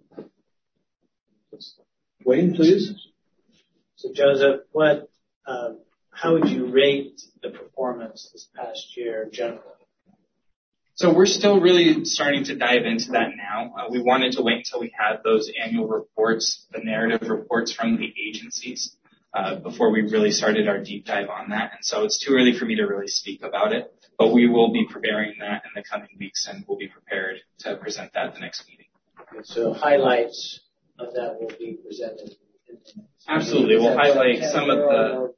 Speaker 1: Wayne, please.
Speaker 10: So Joseph, what, uh, how would you rate the performance this past year generally?
Speaker 20: So we're still really starting to dive into that now. Uh, we wanted to wait until we had those annual reports, the narrative reports from the agencies, uh, before we really started our deep dive on that. And so it's too early for me to really speak about it, but we will be preparing that in the coming weeks, and we'll be prepared to present that at the next meeting.
Speaker 10: Okay, so highlights of that will be presented.
Speaker 20: Absolutely. We'll highlight some of the...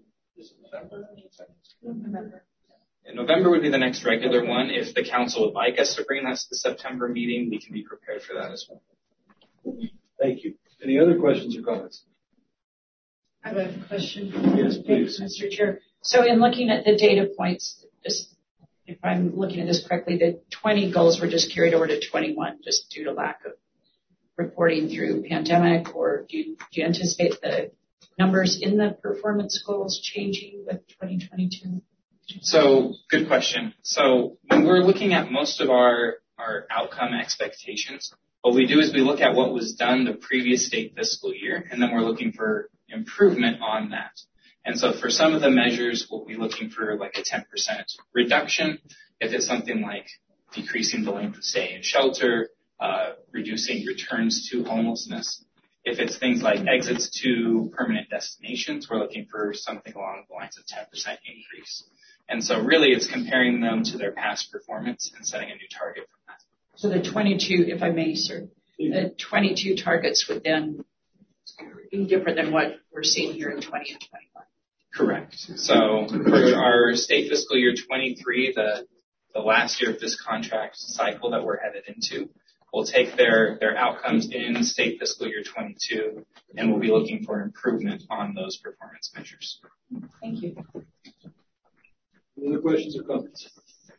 Speaker 10: November.
Speaker 20: November would be the next regular one. If the council would like us to bring that to the September meeting, we can be prepared for that as well.
Speaker 1: Thank you. Any other questions or comments?
Speaker 14: I have a question.
Speaker 1: Yes, please.
Speaker 14: Mister Chair. So in looking at the data points, just if I'm looking at this correctly, the twenty goals were just carried over to twenty-one just due to lack of reporting through pandemic, or do you, do you anticipate the numbers in the performance goals changing with twenty twenty-two?
Speaker 20: So, good question. So, when we're looking at most of our, our outcome expectations, what we do is we look at what was done the previous state fiscal year, and then we're looking for improvement on that. And so, for some of the measures, we'll be looking for like a ten percent reduction. If it's something like decreasing the length of stay in shelter, uh, reducing returns to homelessness. If it's things like exits to permanent destinations, we're looking for something along the lines of ten percent increase. And so really it's comparing them to their past performance and setting a new target from that.
Speaker 14: So the twenty-two, if I may, sir, the twenty-two targets would then be different than what we're seeing here in twenty and twenty-one.
Speaker 20: Correct. So for our state fiscal year twenty-three, the, the last year of this contract cycle that we're headed into, we'll take their, their outcomes in state fiscal year twenty-two, and we'll be looking for improvement on those performance measures.
Speaker 14: Thank you.
Speaker 1: Any other questions or comments?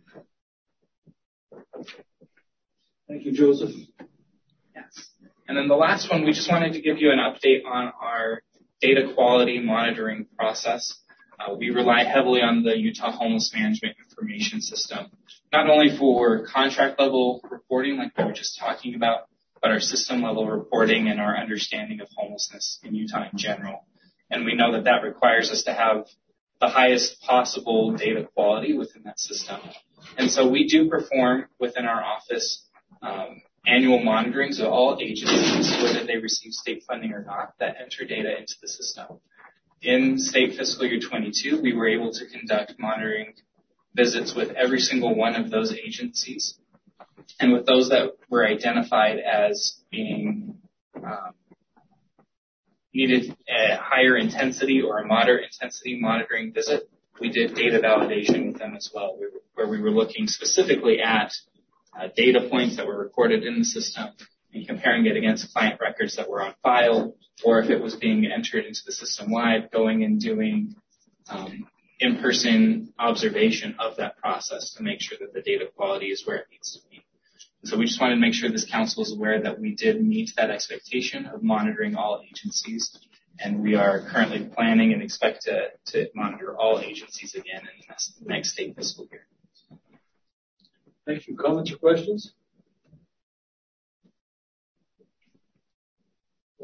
Speaker 1: Thank you, Joseph.
Speaker 20: Yes. And then the last one, we just wanted to give you an update on our data quality monitoring process. Uh, we rely heavily on the Utah Homeless Management Information System, not only for contract level reporting like we were just talking about, but our system level reporting and our understanding of homelessness in Utah in general. And we know that that requires us to have the highest possible data quality within that system. And so we do perform within our office um, annual monitorings of all agencies, whether they receive state funding or not, that enter data into the system. In state fiscal year twenty-two, we were able to conduct monitoring visits with every single one of those agencies. And with those that were identified as being um, needed a higher intensity or a moderate intensity monitoring visit, we did data validation with them as well, where we were looking specifically at uh, data points that were recorded in the system and comparing it against client records that were on file, or if it was being entered into the system wide, going and doing um, in-person observation of that process to make sure that the data quality is where it needs to be. So we just wanted to make sure this council is aware that we did meet that expectation of monitoring all agencies, and we are currently planning and expect to, to monitor all agencies again in the next, next state fiscal year.
Speaker 1: Thank you. Comments or questions?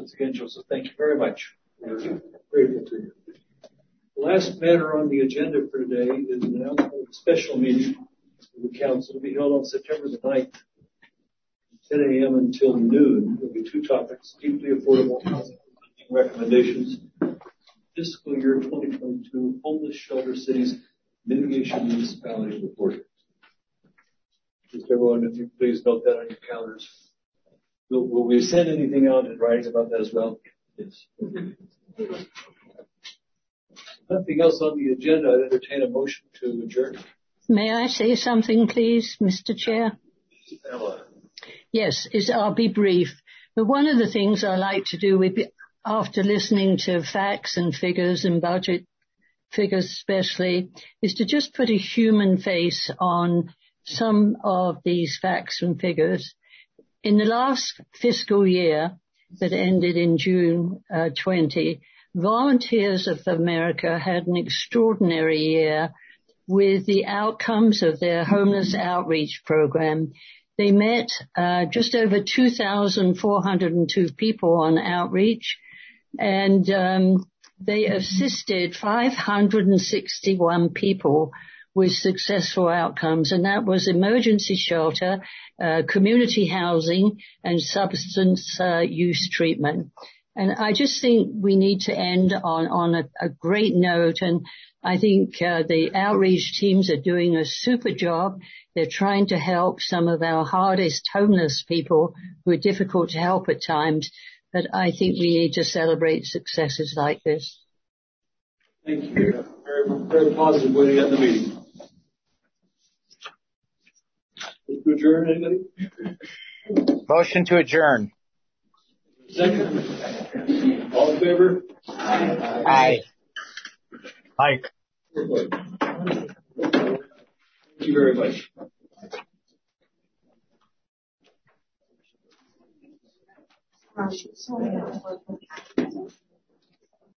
Speaker 1: Once again, Joseph, thank you very much. We're grateful to you. The last matter on the agenda for today is an announcement of a special meeting of the council to be held on September the ninth, ten a.m. until noon. There will be two topics: deeply affordable housing recommendations, fiscal year twenty twenty-two homeless shelter cities mitigation municipality report. Just everyone, if you please note that on your calendars. Will, will we send anything out in writing about that as well? Yes. Nothing else on the agenda. I'd entertain a motion to adjourn.
Speaker 6: May I say something, please, Mister Chair?
Speaker 1: Ella.
Speaker 6: Yes, is I'll be brief. But one of the things I like to do with, after listening to facts and figures and budget figures especially, is to just put a human face on some of these facts and figures. In the last fiscal year that ended in June uh, twenty, Volunteers of America had an extraordinary year with the outcomes of their homeless outreach program. They met uh, just over two thousand four hundred two people on outreach, and um, they assisted five hundred sixty-one people with successful outcomes, and that was emergency shelter, uh, community housing, and substance uh, use treatment. And I just think we need to end on, on a, a great note, and I think uh, the outreach teams are doing a super job. They're trying to help some of our hardest homeless people who are difficult to help at times, but I think we need to celebrate successes like this.
Speaker 1: Thank you. Very, very positive way to end the meeting. To adjourn, anybody?
Speaker 2: Motion to adjourn.
Speaker 1: Second. All in favor?
Speaker 2: Aye. Aye.
Speaker 1: Thank you very much.
Speaker 4: Um, so